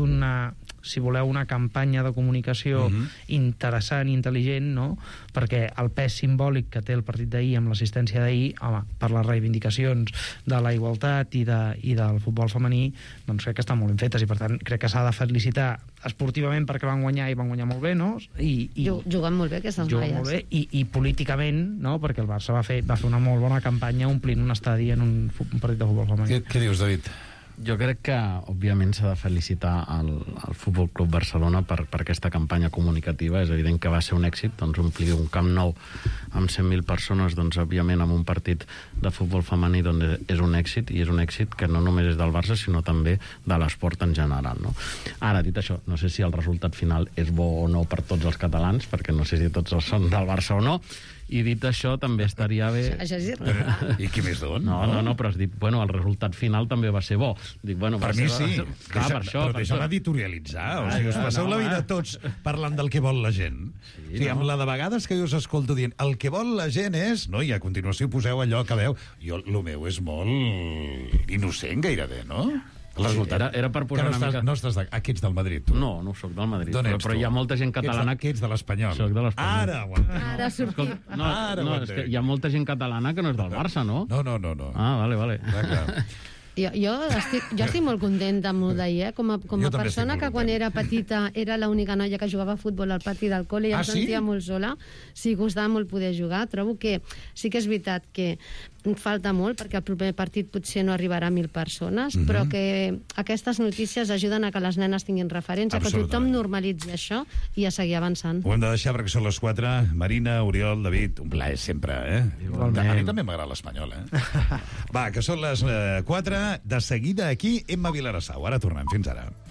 si voleu, una campanya de comunicació interessant i intel·ligent, no? Perquè el pes simbòlic que té el partit d'ahir amb l'assistència d'ahir, home, per les reivindicacions de la igualtat i del futbol femení, doncs crec que estan molt ben fetes i per tant crec que s'ha de felicitar esportivament perquè van guanyar i van guanyar molt bé, no? Jugant molt bé aquestes noies. Jugant molt bé i políticament, no? Perquè el Barça va fer una molt bona campanya omplint un estadi en un partit de futbol femení. Què dius, David? Jo crec que, òbviament, s'ha de felicitar el Futbol Club Barcelona per aquesta campanya comunicativa. És evident que va ser un èxit, doncs omplir un Camp Nou amb 100.000 persones, doncs, òbviament, amb un partit de futbol femení doncs, és un èxit, i és un èxit que no només és del Barça, sinó també de l'esport en general, no? Ara, dit això, no sé si el resultat final és bo o no per tots els catalans, perquè no sé si tots els són del Barça o no, i dit això, també estaria bé... Això és irregular. I qui més don? No, però has dit, bueno, el resultat final també va ser bo. Dic, bueno, per mi sí. Clar, per això. Però deixa'm editorialitzar. O sigui, us passeu la vida tots parlant del que vol la gent. O sigui, amb la de vegades que jo us escolto dient el que vol la gent és... No? I a continuació poseu allò que veu. Jo, el meu és molt innocent, gairebé, no? Era per posar una mica... No estàs aquí ets del Madrid, tu? No soc del Madrid, però hi ha molta gent catalana... Que ets de l'Espanyol. Soc de l'Espanyol. Ara sortim. No, és que hi ha molta gent catalana que no és del Barça, no? No. Ah, vale. Clar. Jo estic molt contenta amb el d'ahir, com a persona que quan era petita era l'única noia que jugava a futbol al pati del col·le i em sentia molt sola. Sí, costava molt poder jugar. Trobo que sí que és veritat que falta molt, perquè el proper partit potser no arribarà a 1.000 persones, però que aquestes notícies ajuden a que les nenes tinguin referents, a que tothom normalitzi això i a seguir avançant. Ho hem de deixar perquè són les 4. Marina, Oriol, David, un plaer sempre, Igualment. A mi també m'agrada l'Espanyol, Va, que són les 4. De seguida aquí, Emma Vilarassau. Ara tornem. Fins ara.